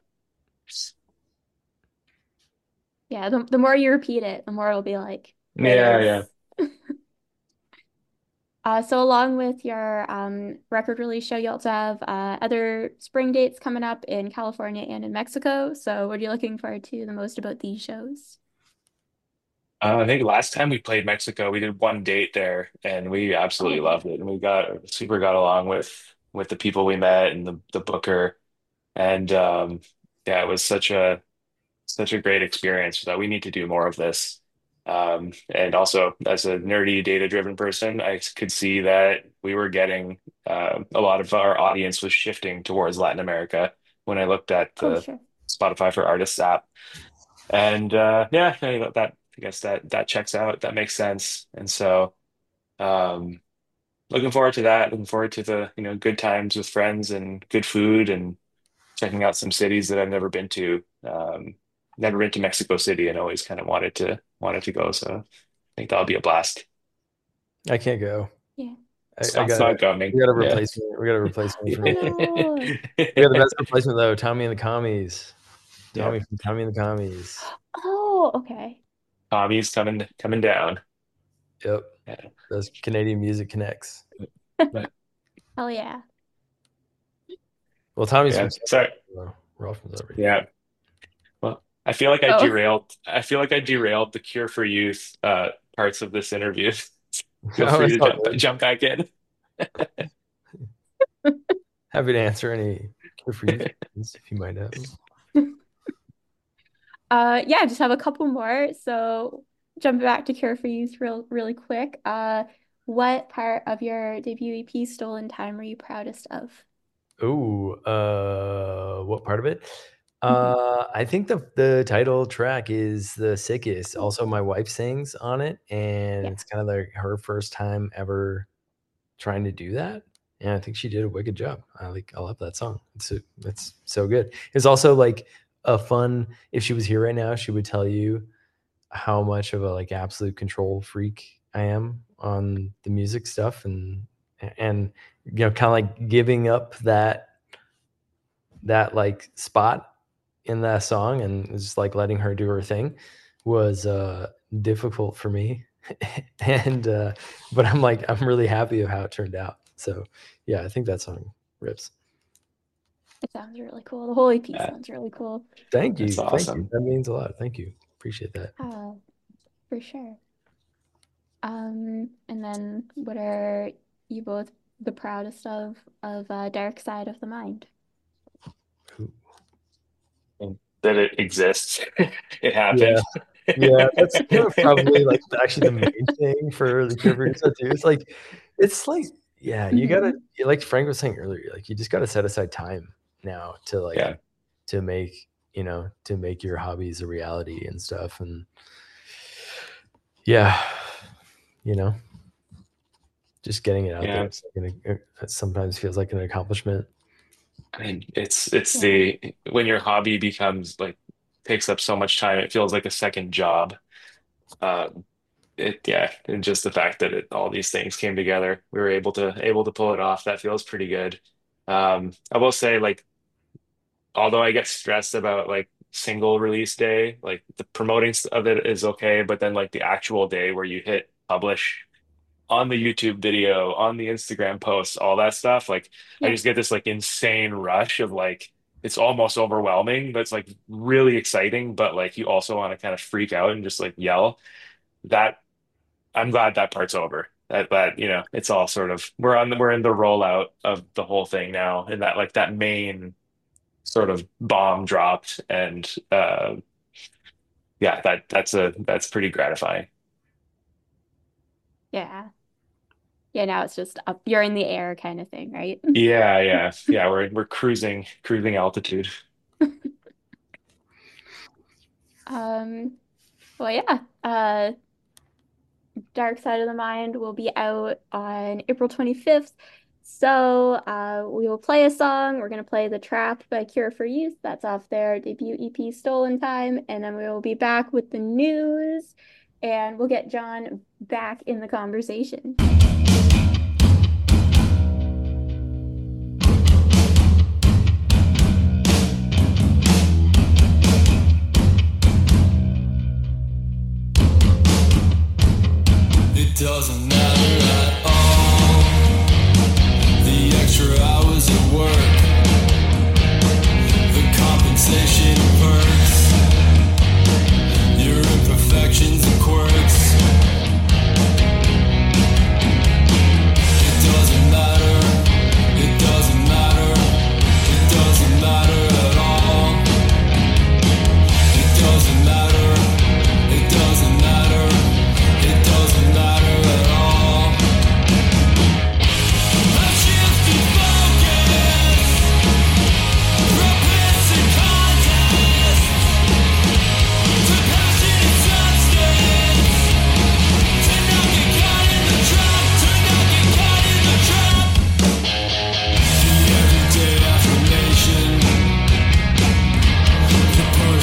yeah. The more you repeat it, the more it'll be like
Yeah, yeah.
this. So along with your record release show, you also have other spring dates coming up in California and in Mexico. So what are you looking forward to the most about these shows?
I think last time we played Mexico, we did one date there, and we
Oh,
absolutely
okay.
loved it. And we got along with the people we met and the booker, and yeah, it was such a great experience that we need to do more of this. And also, as a nerdy, data-driven person, I could see that we were getting a lot of our audience was shifting towards Latin America when I looked at
Oh,
the
sure.
Spotify for Artists app. And yeah, I guess that checks out. That makes sense. And so, um, looking forward to that. Looking forward to the, good times with friends and good food and checking out some cities that I've never been to. Never been to Mexico City and always kind of wanted to go. So I think that'll be a blast.
I can't go.
Yeah.
I
It's
gotta.
not coming.
We got a
Yeah.
replacement. We got a replacement for
Oh
me.
no.
We got the best replacement though. Tommy and the Commies.
Yeah.
Tommy from Tommy and the Commies.
Oh, okay.
Tommy's coming down.
Yep.
Yeah.
Those Canadian music connects.
But
Hell yeah.
Well, Tommy's
yeah,
from
sorry.
Sudbury. We're all from Sudbury.
Yeah. Well, I feel like I
Oh.
derailed. I feel like I derailed the Cure for Youth parts of this interview. Feel
Oh,
free
it's
to
all good.
jump back in.
Happy to answer any Cure for You questions if you might have.
Yeah, just have a couple more. So jumping back to Cure for Youth really quick. What part of your debut EP, Stolen Time, were you proudest of?
Ooh, what part of it? I think the title track is the sickest.
Cool.
Also, my wife sings on it, and
Yeah.
it's kind of like her first time ever trying to do that. And I think she did a wicked job. I love that song. It's so good. It's also like a fun. If she was here right now, she would tell you how much of a like absolute control freak I am on the music stuff, and kind of like giving up that like spot in that song and just like letting her do her thing was difficult for me. And but I'm really happy of how it turned out. So yeah, I think that song rips.
It sounds really cool. The whole EP
Yeah,
sounds really cool.
Thank
that's
you.
awesome.
That means a lot. Thank you. Appreciate that.
For sure. And then what are you both the proudest of Dark Side of the Mind?
Ooh.
That it exists. It
Yeah.
happened.
Yeah, that's kind of probably like actually the main thing for the Cure for You too. It's like, yeah, you gotta, like Frank was saying earlier, like you just gotta set aside time now to like
Yeah.
to make your hobbies a reality and stuff. And yeah, just getting it out
Yeah.
there sometimes feels like an accomplishment.
I mean, it's when your hobby becomes like takes up so much time, it feels like a second job. And just the fact that all these things came together, we were able to pull it off. That feels pretty good. I will say, like, although I get stressed about like single release day, like the promoting of it is okay, but then like the actual day where you hit publish on the YouTube video, on the Instagram posts, all that stuff, like I
Yeah.
just get this like insane rush of like it's almost overwhelming, but it's like really exciting, but like you also want to kind of freak out and just like yell. That I'm glad that part's over. That it's all sort of we're in the rollout of the whole thing now, and that like that main sort of bomb dropped, and yeah, that's pretty gratifying.
Yeah. Yeah, now it's just up, you're in the air kind of thing, right?
Yeah. We're cruising altitude.
Well, yeah. Dark Side of the Mind will be out on April 25th. So we will play a song. We're going to play The Trap by Cure for Youth. That's off their debut EP, Stolen Time. And then we will be back with the news, and we'll get John back in the conversation.
It doesn't matter at all.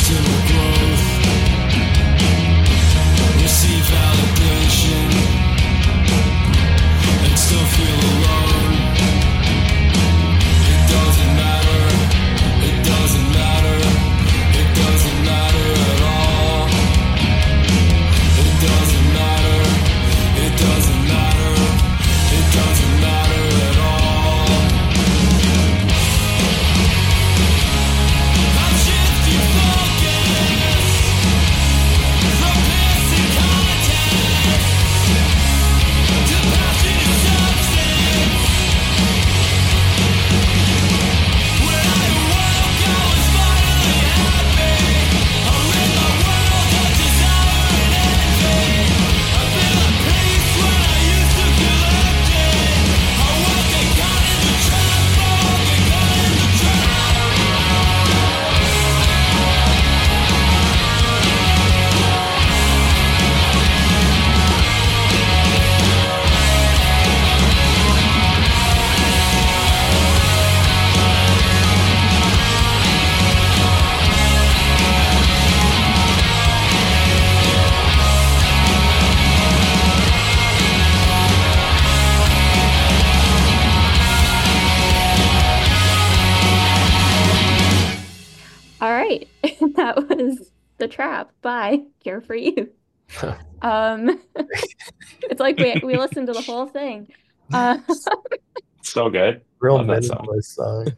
Personal growth. Receive validation and still feel alone. It doesn't matter. It doesn't matter. It doesn't matter at all. It doesn't matter. It doesn't matter. It doesn't matter at all. I'm shifting focus from passing contact to passionate substance. When I awoke, I was finally happy. I'm in the world of desire and envy. I feel at peace when I used to collect it. I walked and got in the trap, I walked and got in the trap.
All right. That was The Trap by Care for You. It's like we listened to the whole thing.
So good.
Real
Love that song.
minimalist song.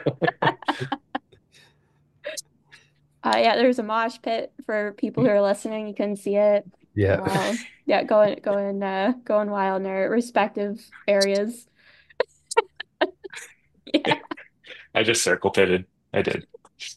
Yeah, there's a mosh pit for people who are listening. You couldn't see it.
Yeah.
Yeah, going wild in their respective areas. Yeah.
I just circle pitted. I did.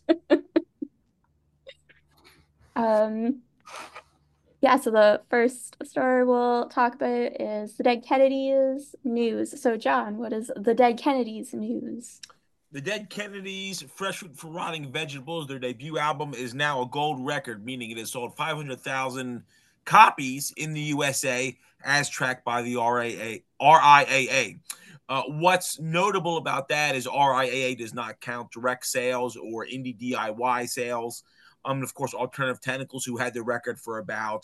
Yeah, so the first story we'll talk about is the Dead Kennedys news. So, John, what is the Dead Kennedys news?
The Dead Kennedys, Fresh Fruit for Rotting Vegetables, their debut album is now a gold record, meaning it has sold 500,000 copies in the USA as tracked by the RIAA. What's notable about that is RIAA does not count direct sales or indie DIY sales. And of course, Alternative Tentacles, who had the record for about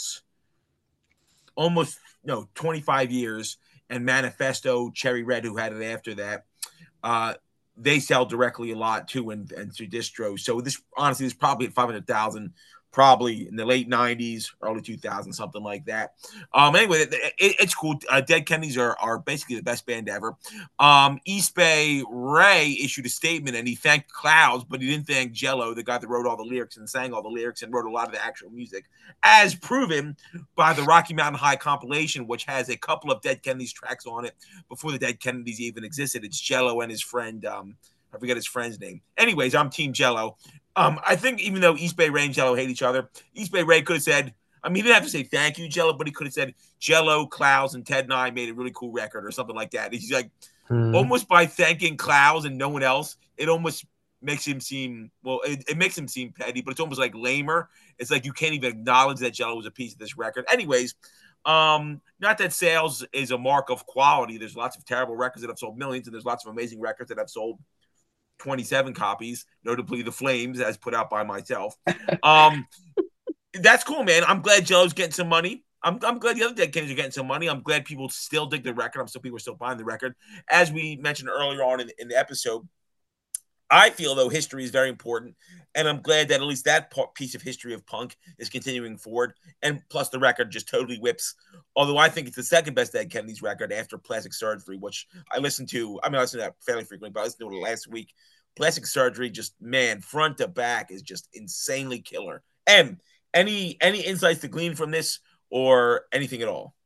25 years, and Manifesto, Cherry Red, who had it after that. They sell directly a lot too, and through distros. So this honestly is probably at 500,000, probably in the late 90s, early 2000s, something like that. Anyway, it's cool. Dead Kennedys are basically the best band ever. East Bay Ray issued a statement and he thanked Clouds, but he didn't thank Jello, the guy that wrote all the lyrics and sang all the lyrics and wrote a lot of the actual music, as proven by the Rocky Mountain High compilation, which has a couple of Dead Kennedys tracks on it before the Dead Kennedys even existed. It's Jello and his friend, I forget his friend's name. Anyways, I'm Team Jello. I think even though East Bay Ray and Jello hate each other, East Bay Ray could have said, he didn't have to say thank you, Jello, but he could have said Jello, Clouds, and Ted and I made a really cool record or something like that. He's like, almost by thanking Clouds and no one else, it almost makes him seem, it makes him seem petty, but it's almost like lamer. It's like you can't even acknowledge that Jello was a piece of this record. Anyways, not that sales is a mark of quality. There's lots of terrible records that have sold millions, and there's lots of amazing records that have sold 27 copies, notably The Flames, as put out by myself. That's cool, man. I'm glad Jello's getting some money. I'm glad the other Dead Kennedys are getting some money. I'm glad people still dig the record. People are still buying the record. As we mentioned earlier on in the episode, I feel, though, history is very important, and I'm glad that at least that piece of history of punk is continuing forward, and plus the record just totally whips. Although I think it's the second best Dead Kennedys record after Plastic Surgery, which I listen to. I listen to that fairly frequently, but I listened to it last week. Plastic Surgery, just, man, front to back is just insanely killer. And any insights to glean from this or anything at all?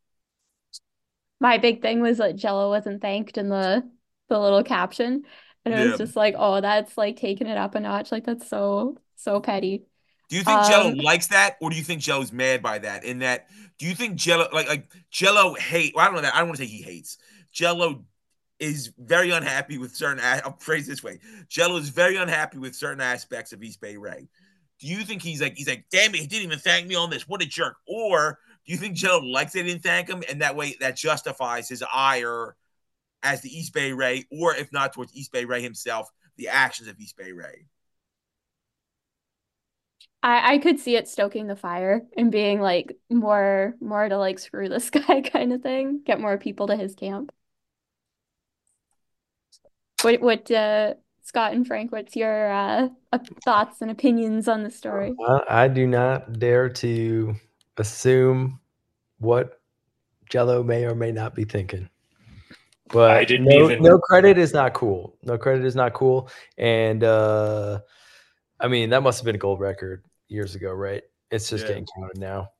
My big thing was that Jello wasn't thanked in the little caption. And it was just like, oh, that's like taking it up a notch. Like, that's so petty.
Do you think Jello likes that, or do you think Jello's mad by that? In that, do you think Jello like Jello hate? Well, I don't know that. I don't want to say he hates. Jello is very unhappy with certain. I'll phrase this way: Jello is very unhappy with certain aspects of East Bay Ray. Do you think he's like, damn it, he didn't even thank me on this. What a jerk! Or do you think Jello likes they didn't thank him, and that way that justifies his ire as the East Bay Ray, or if not towards East Bay Ray himself, the actions of East Bay Ray?
I could see it stoking the fire and being like more to like screw this guy kind of thing. Get more people to his camp. What Scott and Frank, what's your thoughts and opinions on the story?
I do not dare to assume what Jello may or may not be thinking.
I
But
didn't even.
no credit is not cool. No credit is not cool. And I mean, that must have been a gold record years ago, right? It's just
Yeah.
getting counted now.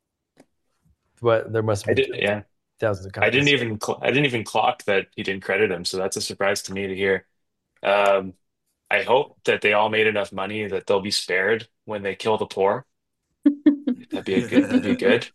But there must
I
have been
did. Yeah.
thousands of
I didn't
copies.
even. I didn't even clock that he didn't credit him. So that's a surprise to me to hear. Um, I hope that they all made enough money that they'll be spared when they kill the poor. That'd be a good. That'd be good.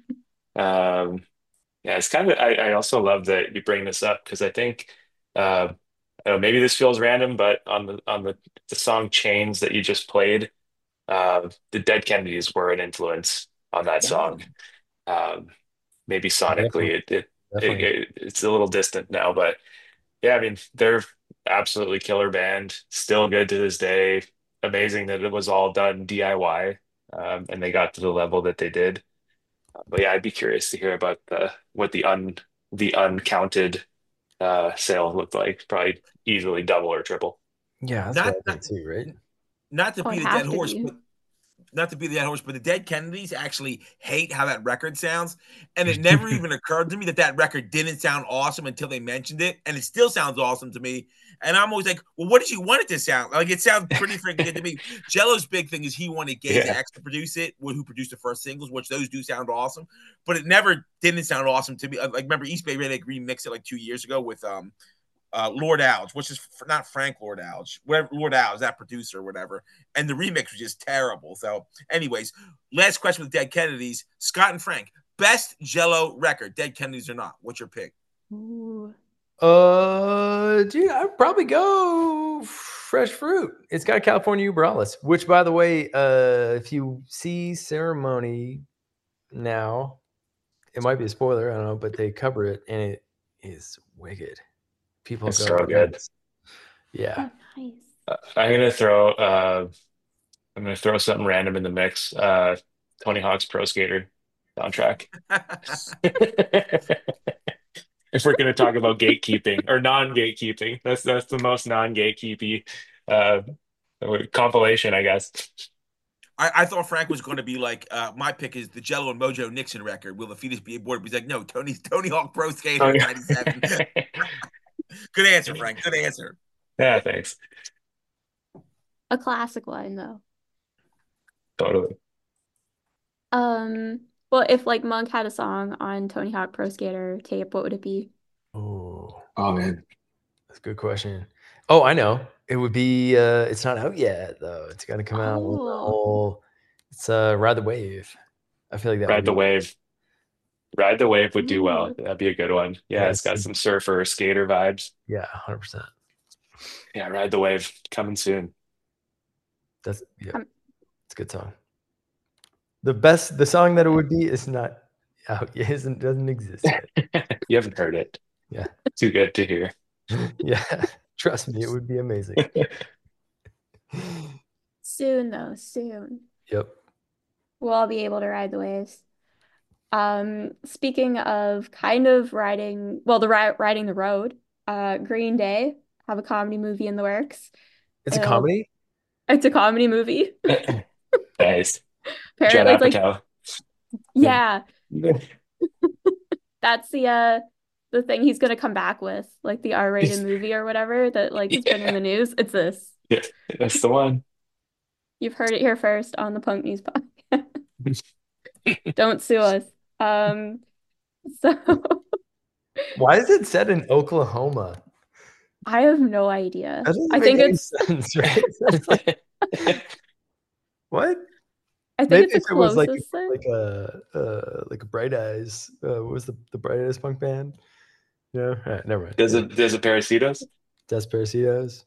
Um, yeah, it's kind of. I also love that you bring this up because I think. Uh, I don't know, maybe this feels random, but on the song "Chains" that you just played, the Dead Kennedys were an influence on that song. Um, maybe
Definitely.
sonically,
Definitely.
it's a little distant now, but yeah, I mean, they're absolutely killer band, still good to this day. Amazing that it was all done DIY, and they got to the level that they did. But yeah, I'd be curious to hear about what the uncounted sale looked like. Probably easily double or triple.
Yeah, that's
Not
what I
not
think too, right?
not to
Oh,
be
it'd
the dead
have to
horse,
be.
but not to be the dead horse, but the Dead Kennedys actually hate how that record sounds. And it never even occurred to me that that record didn't sound awesome until they mentioned it. And it still sounds awesome to me. And I'm always like, well, what did you want it to sound? Like, it sounds pretty freaking good to me. Jello's big thing is he wanted Gaze
Yeah.
X to produce it, who produced the first singles, which those do sound awesome. But it never didn't sound awesome to me. Like, remember East Bay Radio remixed it like 2 years ago with Lord Alge, which is not Frank Lord Alge, whatever Lord Alge, that producer or whatever. And the remix was just terrible. So, anyways, last question with Dead Kennedys. Scott and Frank, best Jello record, Dead Kennedys or not? What's your pick?
Ooh.
Dude, I'd probably go Fresh Fruit. It's got California Uberales, which, by the way, if you see Ceremony now, it might be a spoiler, I don't know, but they cover it and it is wicked. People
It's
go
so good.
nuts. Yeah.
Oh, nice.
I'm gonna throw something random in the mix. Tony Hawk's Pro Skater soundtrack. If we're gonna talk about gatekeeping or non-gatekeeping, that's the most non-gatekeepy uh compilation, I guess.
I thought Frank was going to be like, my pick is the Jello and Mojo Nixon record. Will the fetus be aboard? He's like, no, Tony Hawk Pro Skater
Oh,
in
yeah.
97. Good answer, Frank. Good answer.
Yeah, thanks.
A classic one though.
Totally.
Well, if like Monk had a song on Tony Hawk Pro Skater tape, what would it be?
Oh,
Oh man.
that's a good question. Oh, I know. It would be it's not out yet though. It's gotta come out with the
Oh.
whole it's Ride the Wave. I feel like that would
Ride the
be
Wave. Ride the Wave would do well.
Ooh.
That'd be a good one. Yeah, it's got some surfer skater vibes.
yeah, 100%.
Yeah, Ride the Wave coming soon.
That's yeah.
Um,
It's a good song. The song that it would be is not out yet, doesn't exist yet.
You haven't heard it.
Yeah.
Too good to hear.
Yeah. Trust me, it would be amazing.
Soon though, soon.
Yep.
We'll all be able to ride the waves. Speaking of kind of riding, well, riding the road, Green Day have a comedy movie in the works.
It's a
It'll-
comedy?
It's a comedy movie.
Nice. Judd
Apparently, it's like,
Apatow.
yeah, that's the thing he's gonna come back with, like the R-rated movie or whatever that like has been in the news. It's this.
Yeah, that's the one.
You've heard it here first on the Punk News Podcast. Don't sue us. So
Why is it set in Oklahoma?
I have no idea.
That doesn't
I
make
think
any
it's
sense, right? It's like, what?
I think
Maybe
it's the
if it was
closest thing.
like a Bright Eyes. What was the Bright Eyes punk band? No, never mind.
There's a Parasitos.
Desperacidos.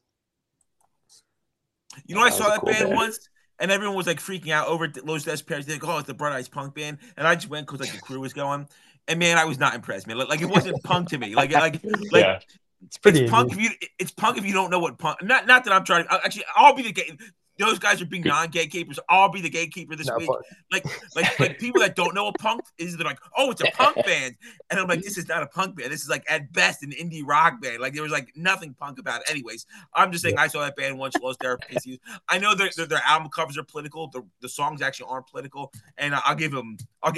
You know, I
That
saw
was a
that
cool
band
band.
once, and everyone was like freaking out over Los Desperados. They're like, oh, it's the Bright Eyes punk band. And I just went because like the crew was going. And man, I was not impressed, man. Like it wasn't punk to me. Like
Yeah.
It's pretty
it's punk
indie.
if you don't know what punk. Not that I'm trying. Actually, I'll be the those guys are being non-gatekeepers. I'll be the gatekeeper this
Not
week.
punk.
Like people that don't know a punk is they're like, oh, it's a punk band, and I'm like, this is not a punk band. This is like at best an indie rock band. Like there was like nothing punk about it. Anyways, I'm just saying I saw that band once, lost their issues. I know their album covers are political. The songs actually aren't political, and I'll give them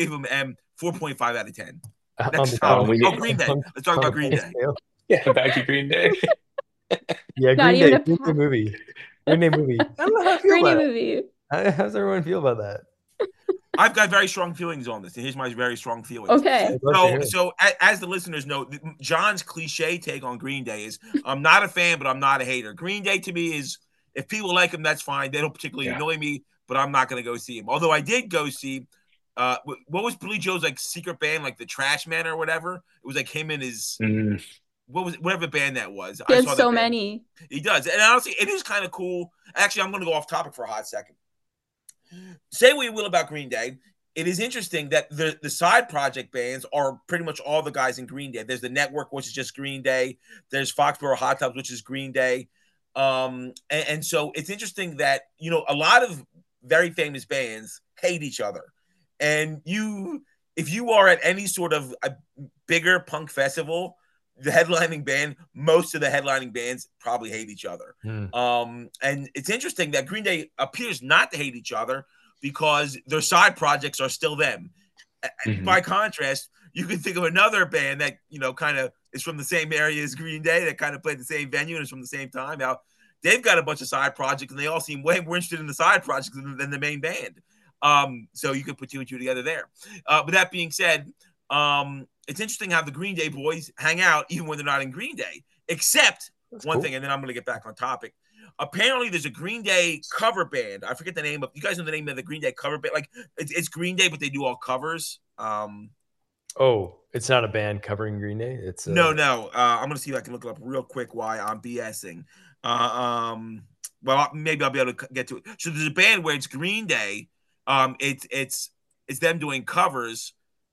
4.5 out of 10. Next time. Green Day. Let's talk about Green Day.
Yeah, back to Green Day.
Yeah,
Not
Green
even
Day,
a
Green Day movie. Green Day movie. I don't know how I feel
Green Day
about it.
movie.
How does everyone feel about that?
I've got very strong feelings on this, and here's my very strong feelings.
Okay.
I'd love to hear it.
So as the listeners know, John's cliche take on Green Day is, I'm not a fan, but I'm not a hater. Green Day to me is, if people like them, that's fine. They don't particularly annoy me, but I'm not going to go see them. Although I did go see, what was Billy Joe's like secret band, like the Trash Man or whatever? It was like him and his, whatever band that was.
He
I
has
saw
so
that band.
many.
He does. And honestly, it is kind of cool. Actually, I'm going to go off topic for a hot second. Say what you will about Green Day. It is interesting that the side project bands are pretty much all the guys in Green Day. There's the Network, which is just Green Day. There's Foxborough Hot Tubs, which is Green Day. And so it's interesting that, you know, a lot of very famous bands hate each other. And if you are at any sort of a bigger punk festival, the headlining band, most of the headlining bands probably hate each other. And it's interesting that Green Day appears not to hate each other because their side projects are still them. By contrast, you can think of another band that, you know, kind of is from the same area as Green Day that kind of played the same venue and is from the same time. Now, they've got a bunch of side projects and they all seem way more interested in the side projects than the main band. So you can put two and two together there. But that being said, it's interesting how the Green Day boys hang out even when they're not in Green Day, except one thing, and then I'm going to get back on topic. Apparently, there's a Green Day cover band. I forget the name of. You guys know the name of the Green Day cover band? Like it's Green Day, but they do all covers.
Oh, it's not a band covering Green Day. It's
no. I'm going to see if I can look it up real quick. Why I'm BSing. Well, maybe I'll be able to get to it. So there's a band where it's Green Day. It's them doing covers.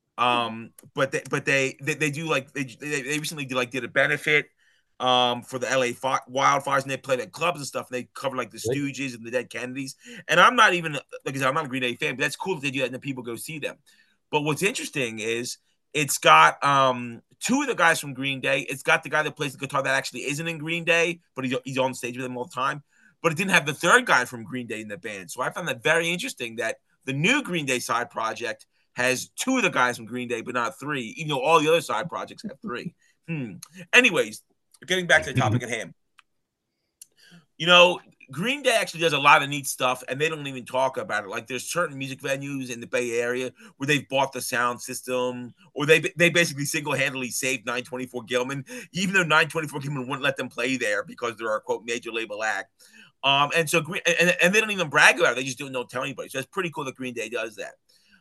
But they do like they recently did a benefit for the LA wildfires, and they played at clubs and stuff, and they cover like the Stooges and the Dead Kennedys. And I'm not even, like I said, I'm not a Green Day fan, but that's cool that they do that and then people go see them. But what's interesting is it's got two of the guys from Green Day. It's got the guy that plays the guitar that actually isn't in Green Day, but he's on stage with them all the time. But it didn't have the third guy from Green Day in the band. So I found that very interesting that the new Green Day side project has two of the guys from Green Day, but not three, even though all the other side projects have three. Anyways, getting back to the topic at hand. You know, Green Day actually does a lot of neat stuff, and they don't even talk about it. Like there's certain music venues in the Bay Area where they've bought the sound system, or they basically single-handedly saved 924 Gilman, even though 924 Gilman wouldn't let them play there because they're a, quote, major label act. And so and they don't even brag about it. They just don't tell anybody. So that's pretty cool that Green Day does that.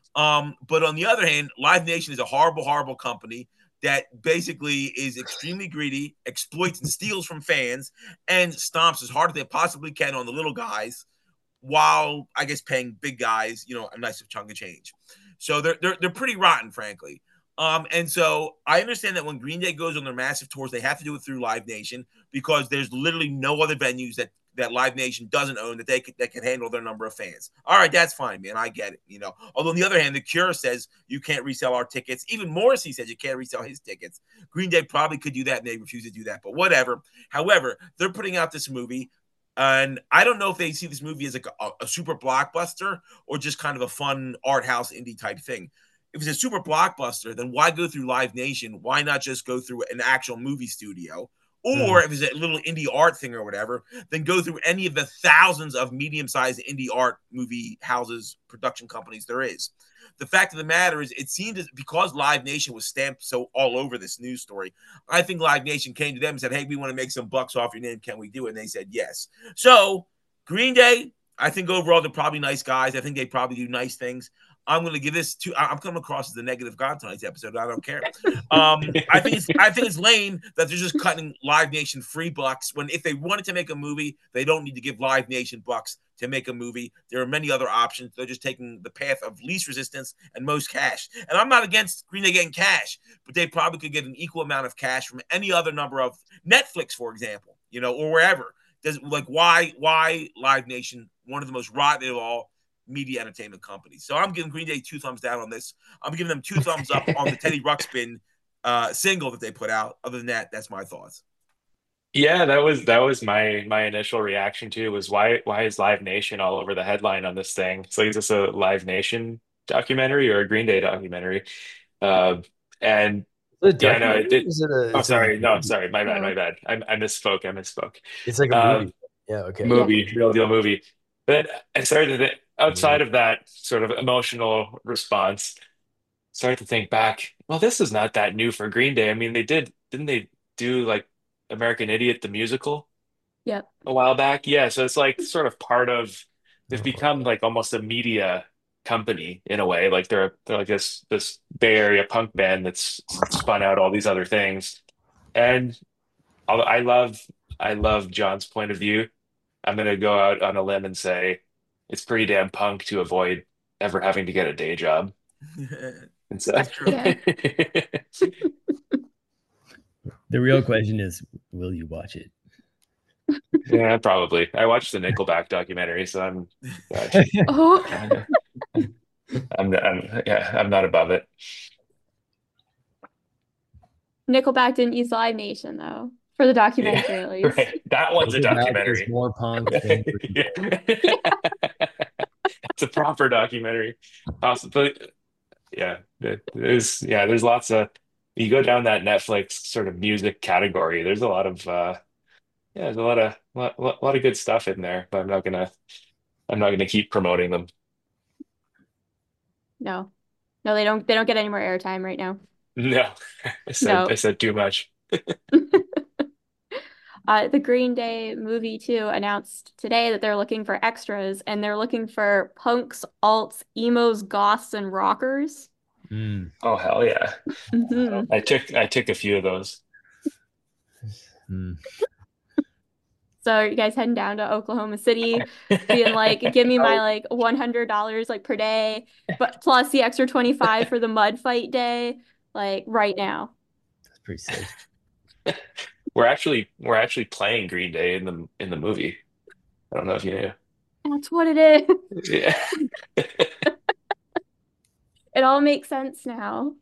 But on the other hand, Live Nation is a horrible, horrible company that basically is extremely greedy, exploits and steals from fans, and stomps as hard as they possibly can on the little guys, while I guess paying big guys, you know, a nice chunk of change. So they're pretty rotten, frankly. And so I understand that when Green Day goes on their massive tours, they have to do it through Live Nation because there's literally no other venues that Live Nation doesn't own that can handle their number of fans. All right, that's fine, man. I get it. You know, although on the other hand, The Cure says you can't resell our tickets. Even Morrissey says you can't resell his tickets. Green Day probably could do that, and they refuse to do that. But whatever. However, they're putting out this movie, and I don't know if they see this movie as like a super blockbuster or just kind of a fun art house indie type thing. If it's a super blockbuster, then why go through Live Nation? Why not just go through an actual movie studio? Or if it's a little indie art thing or whatever, then go through any of the thousands of medium-sized indie art movie houses, production companies there is. The fact of the matter is, it seems because Live Nation was stamped so all over this news story, I think Live Nation came to them and said, hey, we want to make some bucks off your name. Can we do it? And they said yes. So Green Day, I think overall they're probably nice guys. I think they probably do nice things. I'm going to give this to. I'm coming across as the negative God tonight's episode. I don't care. I think it's lame that they're just cutting Live Nation free bucks when if they wanted to make a movie, they don't need to give Live Nation bucks to make a movie. There are many other options. They're just taking the path of least resistance and most cash. And I'm not against Green Day getting cash, but they probably could get an equal amount of cash from any other number of Netflix, for example, you know, or wherever. Why Live Nation, one of the most rotten of all media entertainment companies? So I'm giving Green Day 2 thumbs down on this. I'm giving them 2 thumbs up on the Teddy Ruxpin single that they put out. Other than that, that's my thoughts.
Yeah, that was my initial reaction too, was why is Live Nation all over the headline on this thing? It's like, is this a Live Nation documentary or a Green Day documentary? And
Is it a
yeah, no,
documentary?
it did.
Is it a?
Oh,
Is it a
sorry, no,
movie?
sorry, my bad,
No.
my bad. I misspoke. I misspoke.
It's like a
Uh,
movie. Yeah. Okay.
movie, real deal movie. But I started to think,
Yeah.
outside of that sort of emotional response, started to think back, well, this is not that new for Green Day. I mean, didn't they do like American Idiot the musical
Yep.
a while back? Yeah, so it's like sort of part of, they've
Oh,
become like almost a media company in a way. Like they're like this Bay Area punk band that's spun out all these other things. And I love John's point of view. I'm gonna go out on a limb and say it's pretty damn punk to avoid ever having to get a day job. And so,
That's true.
Yeah.
The real question is, will you watch it?
yeah, probably. I watched the Nickelback documentary, so
Oh,
I'm not above it.
Nickelback didn't use Live Nation though for the documentary at least.
Right. That one's a
Nickelback is
documentary.
more punk than Green Day.
It's a proper documentary. Possibly, yeah. There's lots of, you go down that Netflix sort of music category, there's a lot of there's a lot of good stuff in there, but I'm not gonna keep promoting them.
No. No, they don't get any more airtime right now.
No.
No.
I said too much.
The Green Day movie too announced today that they're looking for extras and they're looking for punks, alts, emos, goths, and rockers.
Mm,
Oh hell yeah.
Mhm.
I took a few of those.
mm.
So are you guys heading down to Oklahoma City, being like, give me my like $100 like per day, but plus the extra 25 for the mud fight day, like right now.
That's pretty sick.
We're actually playing Green Day in the movie. I don't know if you knew.
That's what it is.
Yeah.
It all makes sense now.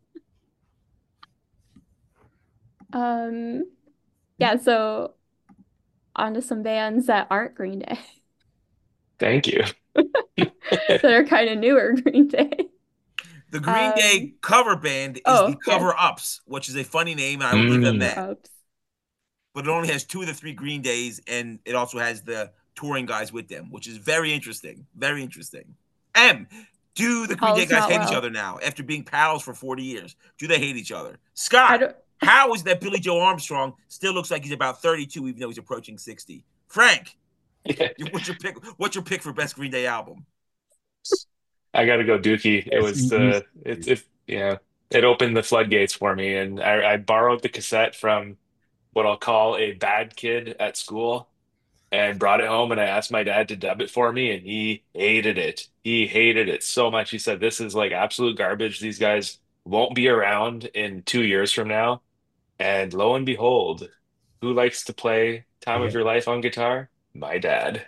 Yeah, so on to some bands that aren't Green Day
Thank you.
that are kind of newer Green Day.
The Green Day cover band is
oh,
the Cover Ups, which is a funny name, and I will leave them that.
Oops.
But it only has 2 of the 3 Green Days, and it also has the touring guys with them, which is very interesting. Very interesting. Do the Green Day
All's
guys
not
hate each
well.
other now after being pals for 40 years? Do they hate each other?
I
Scott,
don't,
how is that Billy Joe Armstrong still looks like he's about 32, even though he's approaching 60? Frank,
Yeah.
what's your pick? What's your pick for best Green Day album?
I gotta go Dookie. It was it opened the floodgates for me, and I borrowed the cassette from what I'll call a bad kid at school and brought it home, and I asked my dad to dub it for me, and he hated it. He hated it so much. He said, "This is like absolute garbage. These guys won't be around in 2 years from now." And lo and behold, who likes to play Time of Your Life on guitar? My dad.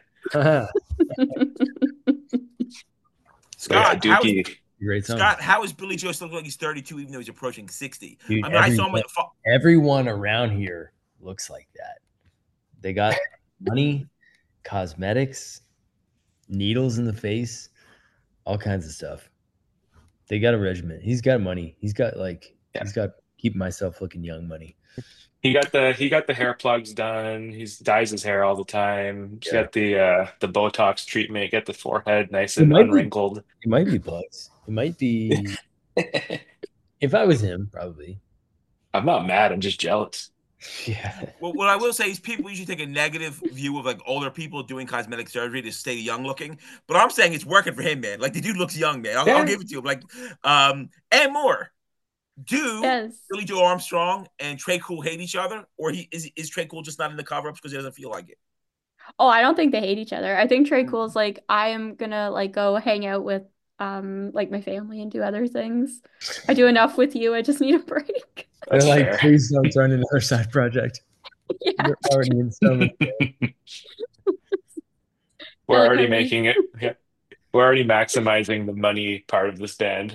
Scott,
Dookie.
Great song.
Scott, how is Billy Joe still looking like he's 32, even though he's approaching 60?
Dude,
I mean, I saw him.
everyone around here looks like that. They got money, cosmetics, needles in the face, all kinds of stuff. They got a regimen. He's got money. He's got keep myself looking young money.
He got the hair plugs done. He dyes his hair all the time. He's got the Botox treatment. Get the forehead nice and unwrinkled.
It might be plugs. It might be. If I was him, probably.
I'm not mad. I'm just jealous.
Yeah.
Well, what I will say is people usually take a negative view of like older people doing cosmetic surgery to stay young looking, but I'm saying it's working for him, man. Like the dude looks young, man. I'll give it to him. Like, and more. Do Billy Joe Armstrong and Trey Cool hate each other, or is Trey Cool just not in the cover-ups because he doesn't feel like it?
Oh, I don't think they hate each other. I think Trey Cool's like, I am gonna like go hang out with like my family and do other things. I do enough with you. I just need a break.
They're like, please don't start another side project.
Yeah.
You're already in so many.
We're
I like
already
how we
making it. Yeah, we're already maximizing the money part of this band.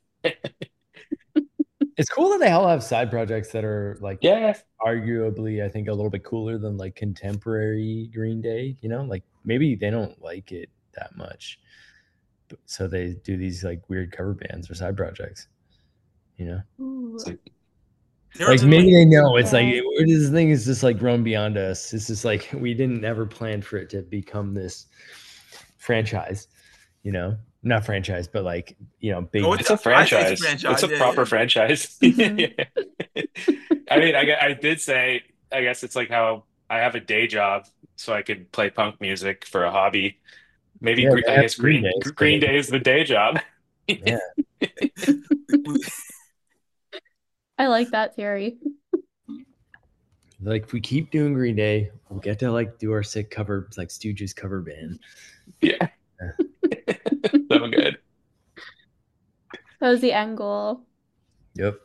It's cool that they all have side projects that are like
Yeah,
arguably, I think, a little bit cooler than like contemporary Green Day. Like maybe they don't like it that much, so they do these like weird cover bands or side projects.
it's
Ooh,
like,
Like
There's
maybe they know it's like
yeah.
this thing is just like grown beyond us. It's just like we didn't ever plan for it to become this franchise. Not franchise, but like
oh,
big.
it's a
I'd say it's a
franchise. It's
franchise.
a
Yeah, yeah.
proper franchise.
Mhm.
Yeah. I mean, I did say, I guess it's like how I have a day job, so I could play punk music for a hobby. Maybe
Yeah, they
I
have
guess
Green
Green
Day, so
Green Day is the day job.
yeah.
I like that theory.
Like if we keep doing Green Day, we'll get to like do our sick cover like Stooges cover band.
Yeah, so good.
That was the end goal.
Yep.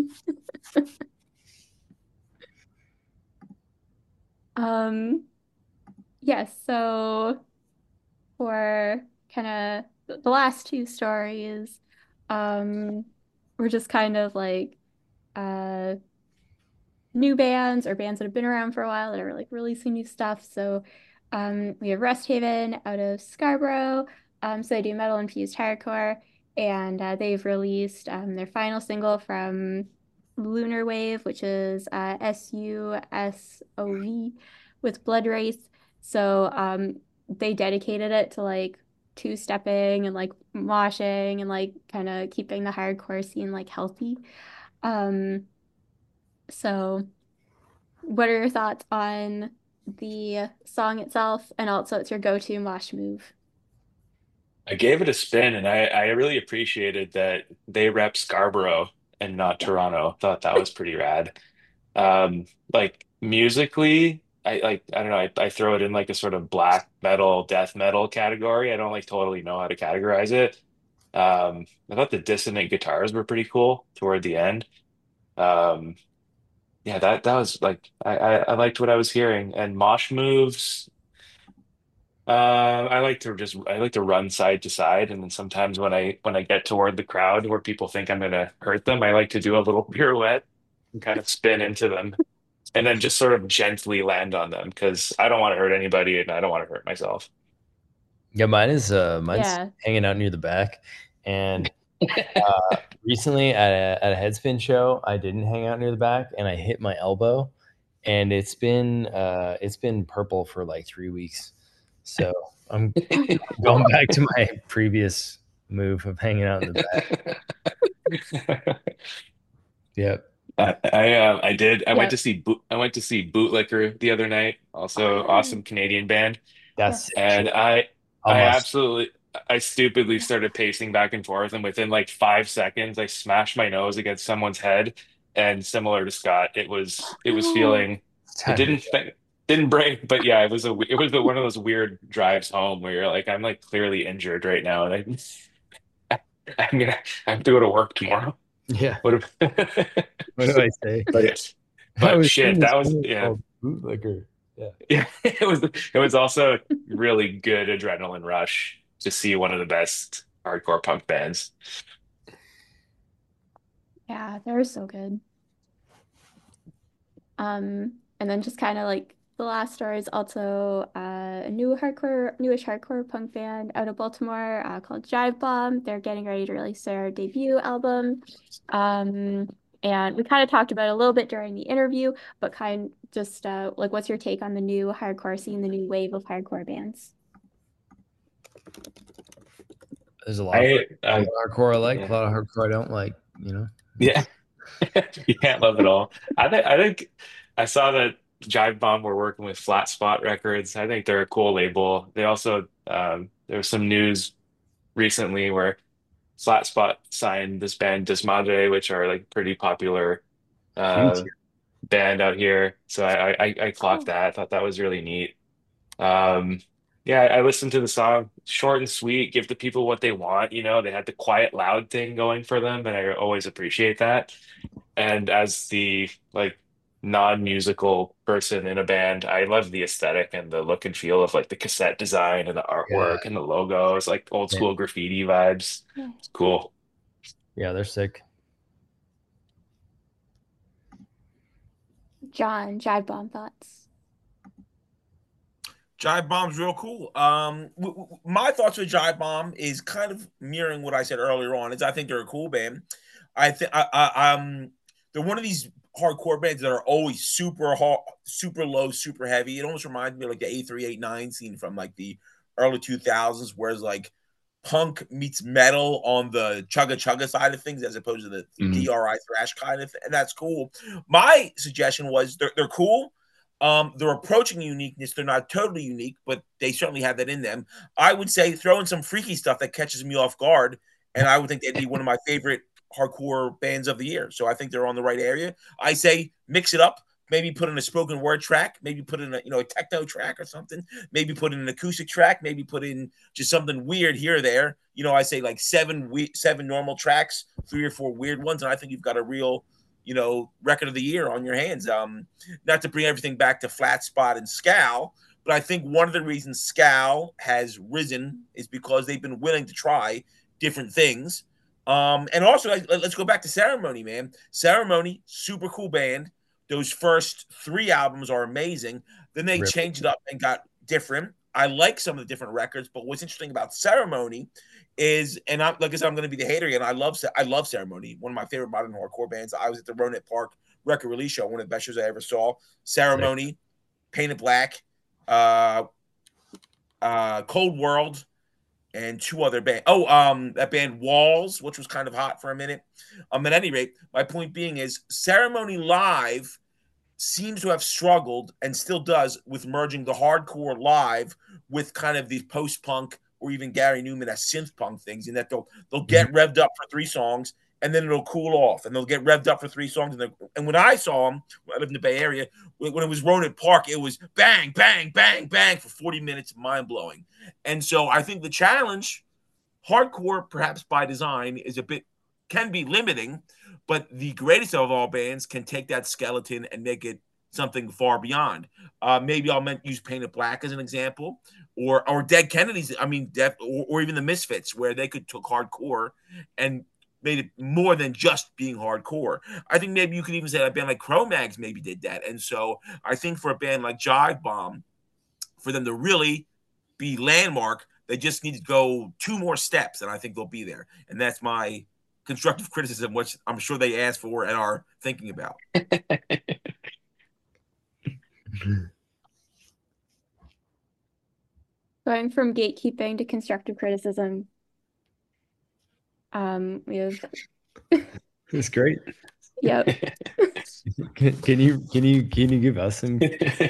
Yes, so for kind of the last two stories, um, we're just kind of like uh new bands or bands that have been around for a while that are like releasing new stuff. So we have Rest Haven out of Scarborough. So they do metal infused hardcore, and they've released their final single from Lunar Wave, which is SUSOV with Blood Race. So they dedicated it to like two-stepping and like moshing and like kind of keeping the hardcore scene like healthy. Um, so what are your thoughts on the song itself? And also, it's your go-to mosh move.
I gave it a spin, and I really appreciated that they rep Scarborough and not
Yeah.
Toronto. Thought that was pretty rad. Like musically, I don't know, I throw it in like a sort of black metal, death metal category. I don't like totally know how to categorize it. I thought the dissonant guitars were pretty cool toward the end. Um, yeah, that was like I liked what I was hearing. And mosh moves. I like to run side to side, and then sometimes when I get toward the crowd where people think I'm gonna hurt them, I like to do a little pirouette and kind of spin into them, and then just sort of gently land on them because I don't want to hurt anybody and I don't want to hurt myself.
Yeah, mine's
Yeah.
hanging out near the back. And recently at a Headspin show, I didn't hang out near the back and I hit my elbow, and it's been purple for like 3 weeks. So I'm going back to my previous move of hanging out in the back. Yep.
Yeah.
I went to see Bootlicker the other night, also awesome Canadian band.
That's
Yes.
sick
And
shit.
I
Almost.
absolutely, I stupidly started pacing back and forth, and within like 5 seconds, I smashed my nose against someone's head. And similar to Scott, it was feeling,
It's
it
time to go.
didn't break, but yeah, it was one of those weird drives home where you're like, I'm like clearly injured right now, and I'm gonna I have to go to work tomorrow.
Yeah.
What if,
What do I say?
but yes,
I
but
was in
shit,
this
that was
band
yeah.
called Bootlicker. Yeah.
Yeah, it was also a really good adrenaline rush to see one of the best hardcore punk bands.
Yeah, they're so good. And then just kind of like the last story is also a newish hardcore punk band out of Baltimore called Jive Bomb. They're getting ready to release their debut album. Um, and we kind of talked about it a little bit during the interview, but kind just like what's your take on the new hardcore scene, the new wave of hardcore bands?
There's a lot of
I
hardcore I like, a
yeah.
lot of hardcore I don't like.
Yeah. You can't love it all. I think I saw that Jive Bomb were working with Flat Spot Records. I think they're a cool label. They also there was some news recently where Flat Spot signed this band Desmadre, which are like pretty popular
Huge.
uh band out here. So I clocked
Oh,
that. I thought that was really neat. Um, yeah, I listened to the song, short and sweet, give the people what they want. They had the quiet, loud thing going for them, and I always appreciate that. And as the like non-musical person in a band, I love the aesthetic and the look and feel of like the cassette design and the
Yeah,
artwork and the logos, like old
yeah,
school graffiti vibes.
Yeah.
It's cool.
yeah, they're sick.
John, Jive Bomb thoughts.
Jive Bomb's real cool. My thoughts with Jive Bomb is kind of mirroring what I said earlier on. Is I think they're a cool band. I think they're one of these hardcore bands that are always super hard, super low, super heavy. It almost reminds me of like the A3, A9 scene from like the early 2000s, whereas like punk meets metal on the chugga chugga side of things as opposed to the
Mhm.
DRI thrash kind of, and that's cool. My suggestion was they're cool. They're approaching uniqueness. They're not totally unique, but they certainly have that in them. I would say throw in some freaky stuff that catches me off guard, and I would think they'd be one of my favorite hardcore bands of the year. So I think they're on the right area. I say mix it up. Maybe put in a spoken word track. Maybe put in a techno track or something. Maybe put in an acoustic track. Maybe put in just something weird here or there. I say like seven normal tracks, 3 or 4 weird ones, and I think you've got a real record of the year on your hands. Not to bring everything back to Flat Spot and Scowl, but I think one of the reasons Scowl has risen is because they've been willing to try different things. And also, let's go back to Ceremony, man. Ceremony, super cool band. Those first 3 albums are amazing. Then they
Rip.
changed it up and got different. I like some of the different records, but what's interesting about Ceremony is, and like I said, I'm going to be the hater again. I love Ceremony, one of my favorite modern hardcore bands. I was at the Ronet Park record release show, one of the best shows I ever saw. Ceremony, Painted Black, Cold World, and 2 other bands. That band Walls, which was kind of hot for a minute. At any rate, my point being is Ceremony live seems to have struggled and still does with merging the hardcore live with kind of these post-punk or even Gary Newman as synth punk things, in that they'll get revved up for 3 songs and then it'll cool off, and they'll get revved up for 3 songs. And when I saw them, when I lived in the Bay Area, when it was Ronet Park, it was bang, bang, bang, bang for 40 minutes, mind blowing. And so I think the challenge, hardcore, perhaps by design, can be limiting, but the greatest of all bands can take that skeleton and make it something far beyond. Maybe I'll use Painted Black as an example, or Dead Kennedys. I mean, or even the Misfits, where they took hardcore and made it more than just being hardcore. I think maybe you could even say a band like Cro-Mags maybe did that. And so I think for a band like Jive Bomb, for them to really be landmark, they just need to go 2 more steps, and I think they'll be there. And that's my constructive criticism, which I'm sure they asked for and are thinking about.
Going from gatekeeping to constructive criticism. We have
It's great.
yep.
Can you give us some?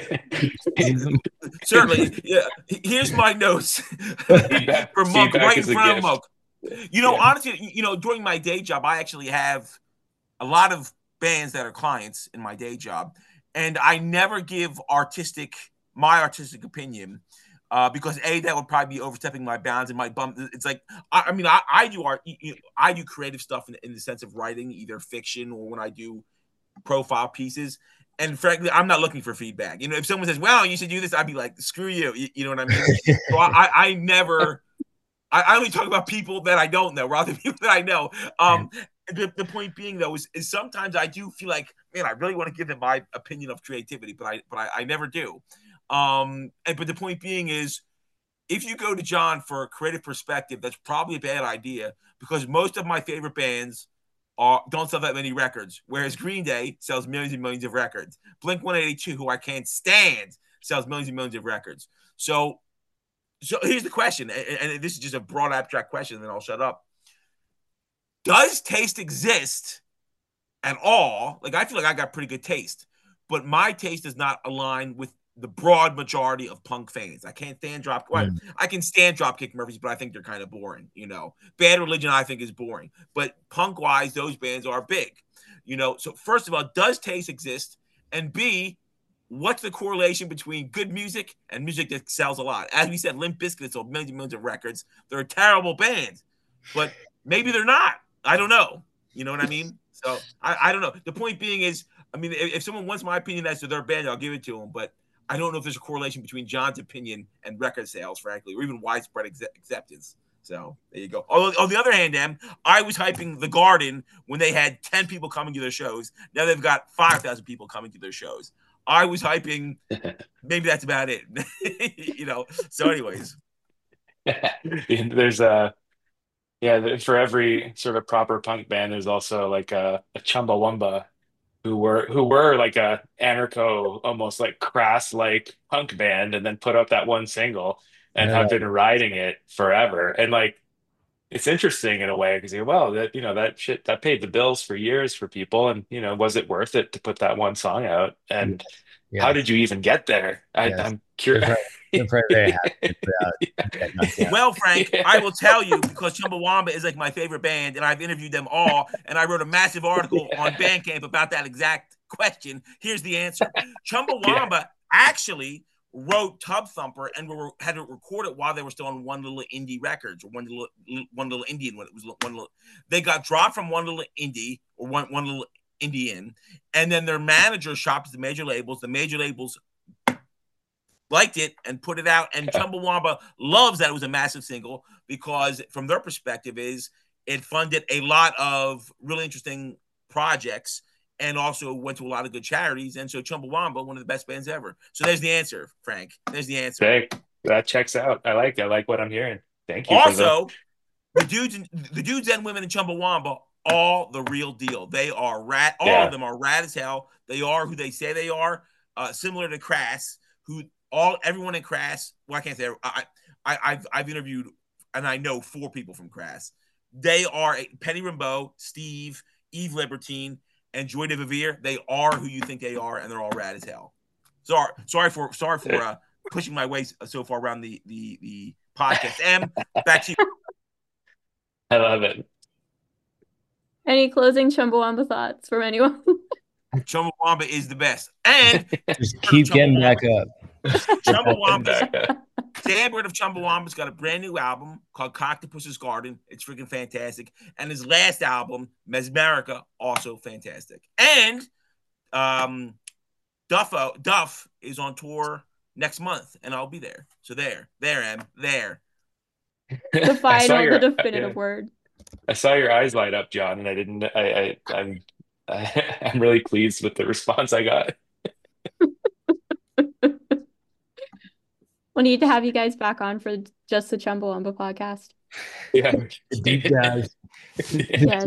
Certainly. Yeah. Here's my notes
Feedback-
for Monk,
feedback
right in
is a
front of
gift.
Monk.
Yeah.
Honestly, during my day job, I actually have a lot of bands that are clients in my day job, and I never give my artistic opinion, because that would probably be overstepping my bounds and might bump. It's like I do art. I do creative stuff in the sense of writing, either fiction or when I do profile pieces. And frankly, I'm not looking for feedback. If someone says, "Well, you should do this," I'd be like, "Screw you." You know what I mean? So I never. I only talk about people that I don't know rather than people that I know. The point being, though, is sometimes I do feel like, man, I really want to give them my opinion of creativity, but I never do. But the point being is, if you go to John for a creative perspective, that's probably a bad idea, because most of my favorite bands don't sell that many records, whereas Green Day sells millions and millions of records. Blink-182, who I can't stand, sells millions and millions of records. So here's the question, and this is just a broad abstract question, and then I'll shut up. Does taste exist at all? Like, I feel like I got pretty good taste, but my taste does not align with the broad majority of punk fans. I can't stand I can stand Dropkick Murphys, but I think they're kind of boring. Bad Religion I think is boring, but punk-wise, those bands are big. So first of all, does taste exist? And B, what's the correlation between good music and music that sells a lot? As we said, Limp Bizkit sold millions and millions of records. They're a terrible band, but maybe they're not. I don't know. You know what I mean? So I don't know. The point being is, I mean, if someone wants my opinion as to their band, I'll give it to them. But I don't know if there's a correlation between John's opinion and record sales, frankly, or even widespread acceptance. So there you go. On the other hand, I was hyping The Garden when they had 10 people coming to their shows. Now they've got 5,000 people coming to their shows. I was hyping. Maybe that's about it. So anyways.
There's for every sort of proper punk band, there's also like a Chumbawamba who were like a anarcho, almost like Crass like punk band, and then put up that one single and have been riding it forever. And like it's interesting in a way because that shit that paid the bills for years for people, and was it worth it to put that one song out? And how did you even get there? I'm curious.
They're probably very happy to
Well, Frank, I will tell you, because Chumbawamba is like my favorite band, and I've interviewed them all, and I wrote a massive article on Bandcamp about that exact question. Here's the answer. Chumbawamba actually wrote Tub Thumper and had it recorded while they were still on One Little Indie Records, or One Little Indian when it was One Little. They got dropped from One Little Indie, or One Little Indian, and then their manager shopped at the major labels. The major labels liked it and put it out, and Chumbawamba loves that it was a massive single, because from their perspective it funded a lot of really interesting projects and also went to a lot of good charities. And so Chumbawamba, one of the best bands ever. So there's the answer, Frank. There's the answer.
Hey, that checks out. I like what I'm hearing. Thank you.
Also, the dudes and women in Chumbawamba, all the real deal. They are rad. All of them are rad as hell. They are who they say they are. Similar to Crass, everyone in Crass. Well, I can't say. I've interviewed, and I know 4 people from Crass. They are Penny Rimbaud, Steve, Yves Libertine, and Joy de Vivere. They are who you think they are, and they're all rad as hell. Sorry for pushing my way so far around the podcast. Back to you.
I love it.
Any closing Chumbawamba thoughts from anyone?
Chumbawamba is the best, and
just keep getting back up.
Chumbawamba. Sam Bird of Chumbawamba's got a brand new album called Coctopus's Garden. It's freaking fantastic. And his last album, Mesmerica, also fantastic. And Duff is on tour next month, and I'll be there. So there, there.
The final, the definitive word.
I saw your eyes light up, John, and I'm really pleased with the response I got.
We'll need to have you guys back on for just the Chumbawamba podcast.
Yeah,
deep dive.
Yes.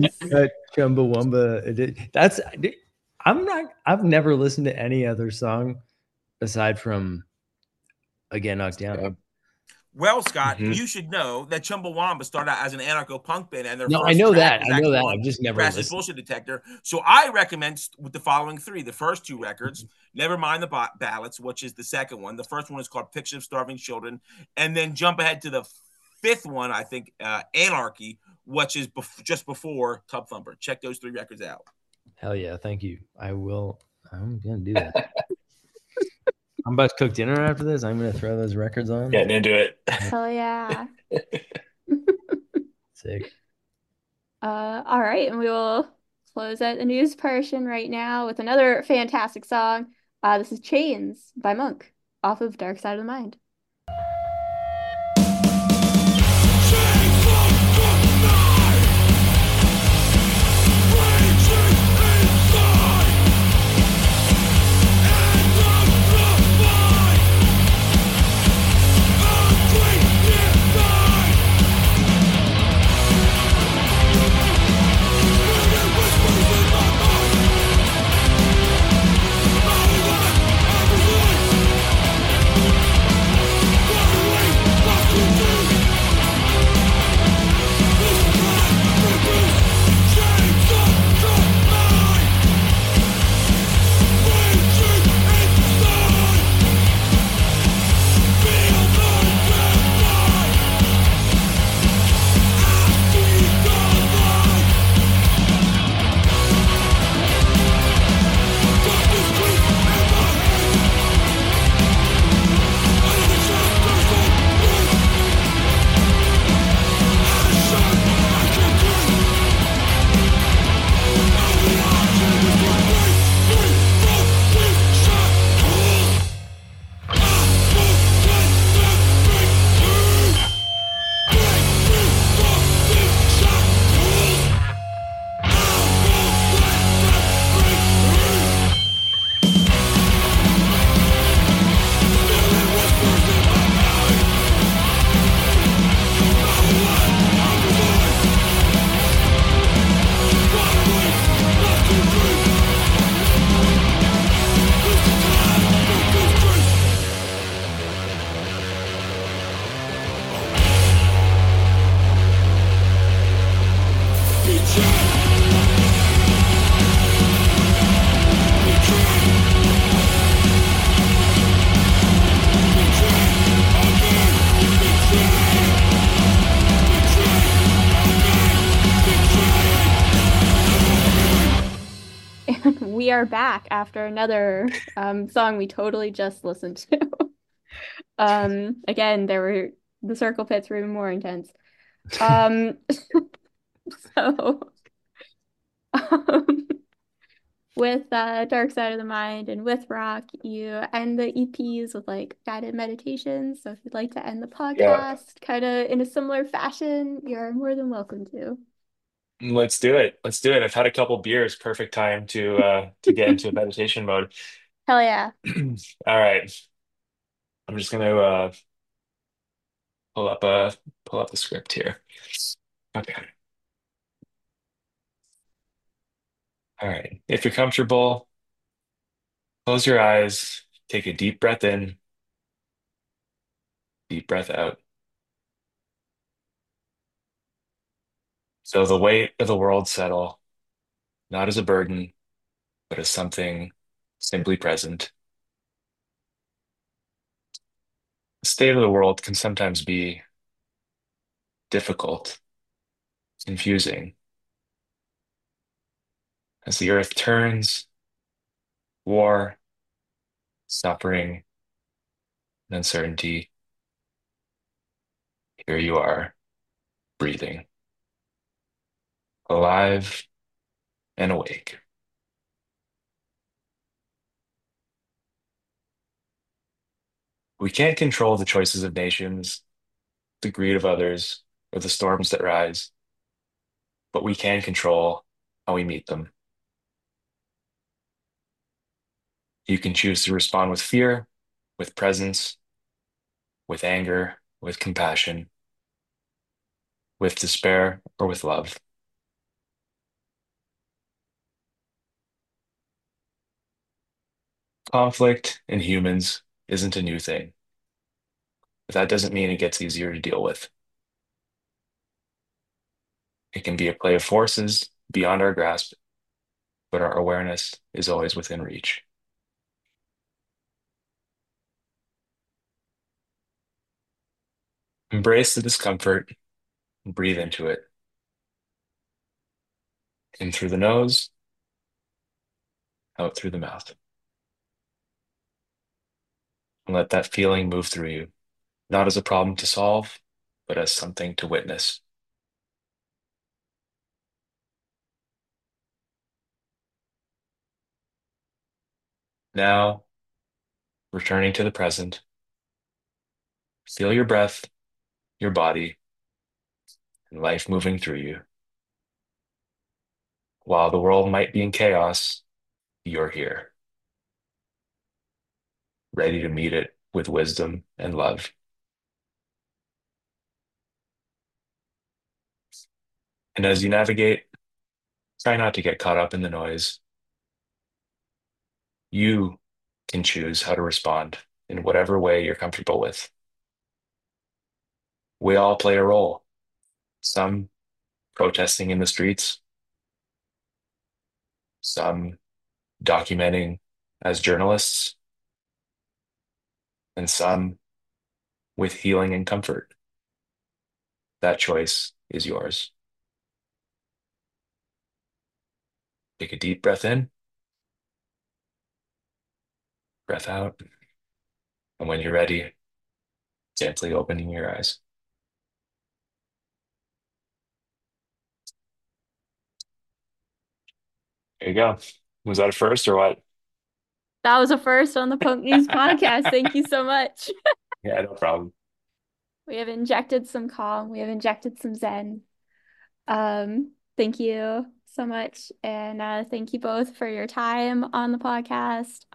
Chumbawamba. I've never listened to any other song aside from Get Knocked Down.
Well, Scott, you should know that Chumbawamba started out as an anarcho-punk band, and
I know that. I've just never
listened. Bullshit Detector. So I recommend with the following 3. The first 2 records, Never Mind the Ballads, which is the second one. The first one is called Picture of Starving Children. And then jump ahead to the 5th one, I think, Anarchy, which is just before Tub Thumper. Check those 3 records out.
Hell yeah, thank you. I'm going to do that. I'm about to cook dinner after this. I'm going to throw those records on.
Getting into it.
Hell yeah.
Sick.
All right, and we will close out the news portion right now with another fantastic song. This is Chains by Monk off of Dark Side of the Mind. And we are back after another song we totally just listened to. Again, the circle pits were even more intense. So um, with Dark Side of the Mind and with Rock, you end the EPs with like guided meditations. So if you'd like to end the
Yeah,
podcast kind of in a similar fashion, you're more than welcome to.
let's do it. Let's do it. I've had a couple beers. Perfect time to get into meditation mode.
Hell yeah.
All right. I'm just gonna pull up the script here. Okay. All right. If you're comfortable, close your eyes, take a deep breath in, deep breath out. So the weight of the world settle, not as a burden, but as something simply present. The state of the world can sometimes be difficult, confusing. As the earth turns, war, suffering, and uncertainty, here you are, breathing, alive and awake. We can't control the choices of nations, the greed of others, or the storms that rise, but we can control how we meet them. You can choose to respond with fear, with presence, with anger, with compassion, with despair, or with love. Conflict in humans isn't a new thing, but that doesn't mean it gets easier to deal with. It can be a play of forces beyond our grasp, but our awareness is always within reach. Embrace the discomfort and breathe into it. In through the nose, out through the mouth. And let that feeling move through you, not as a problem to solve, but as something to witness. Now, returning to the present, feel your breath, your body, and life moving through you. While the world might be in chaos, you're here, ready to meet it with wisdom and love. And as you navigate, try not to get caught up in the noise. You can choose how to respond in whatever way you're comfortable with. We all play a role, some protesting in the streets, some documenting as journalists, and some with healing and comfort. That choice is yours. Take a deep breath in, breath out, and when you're ready, gently opening your eyes. There you go. Was that a first or what?
That was a first on the Punk News podcast. Thank you so much.
Yeah, no problem.
We have injected some calm. We have injected some zen. Thank you so much. And thank you both for your time on the podcast.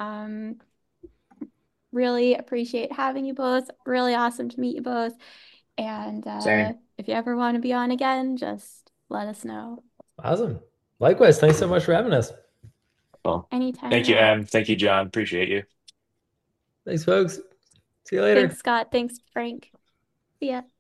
Really appreciate having you both. Really awesome to meet you both. And
Same.
if you ever want to be on again, just let us know.
Awesome. Likewise. Thanks so much for having us.
Well,
Anytime.
thank you, Em. Thank you, John. Appreciate you.
Thanks, folks. See you later.
Thanks, Scott. Thanks, Frank. See ya.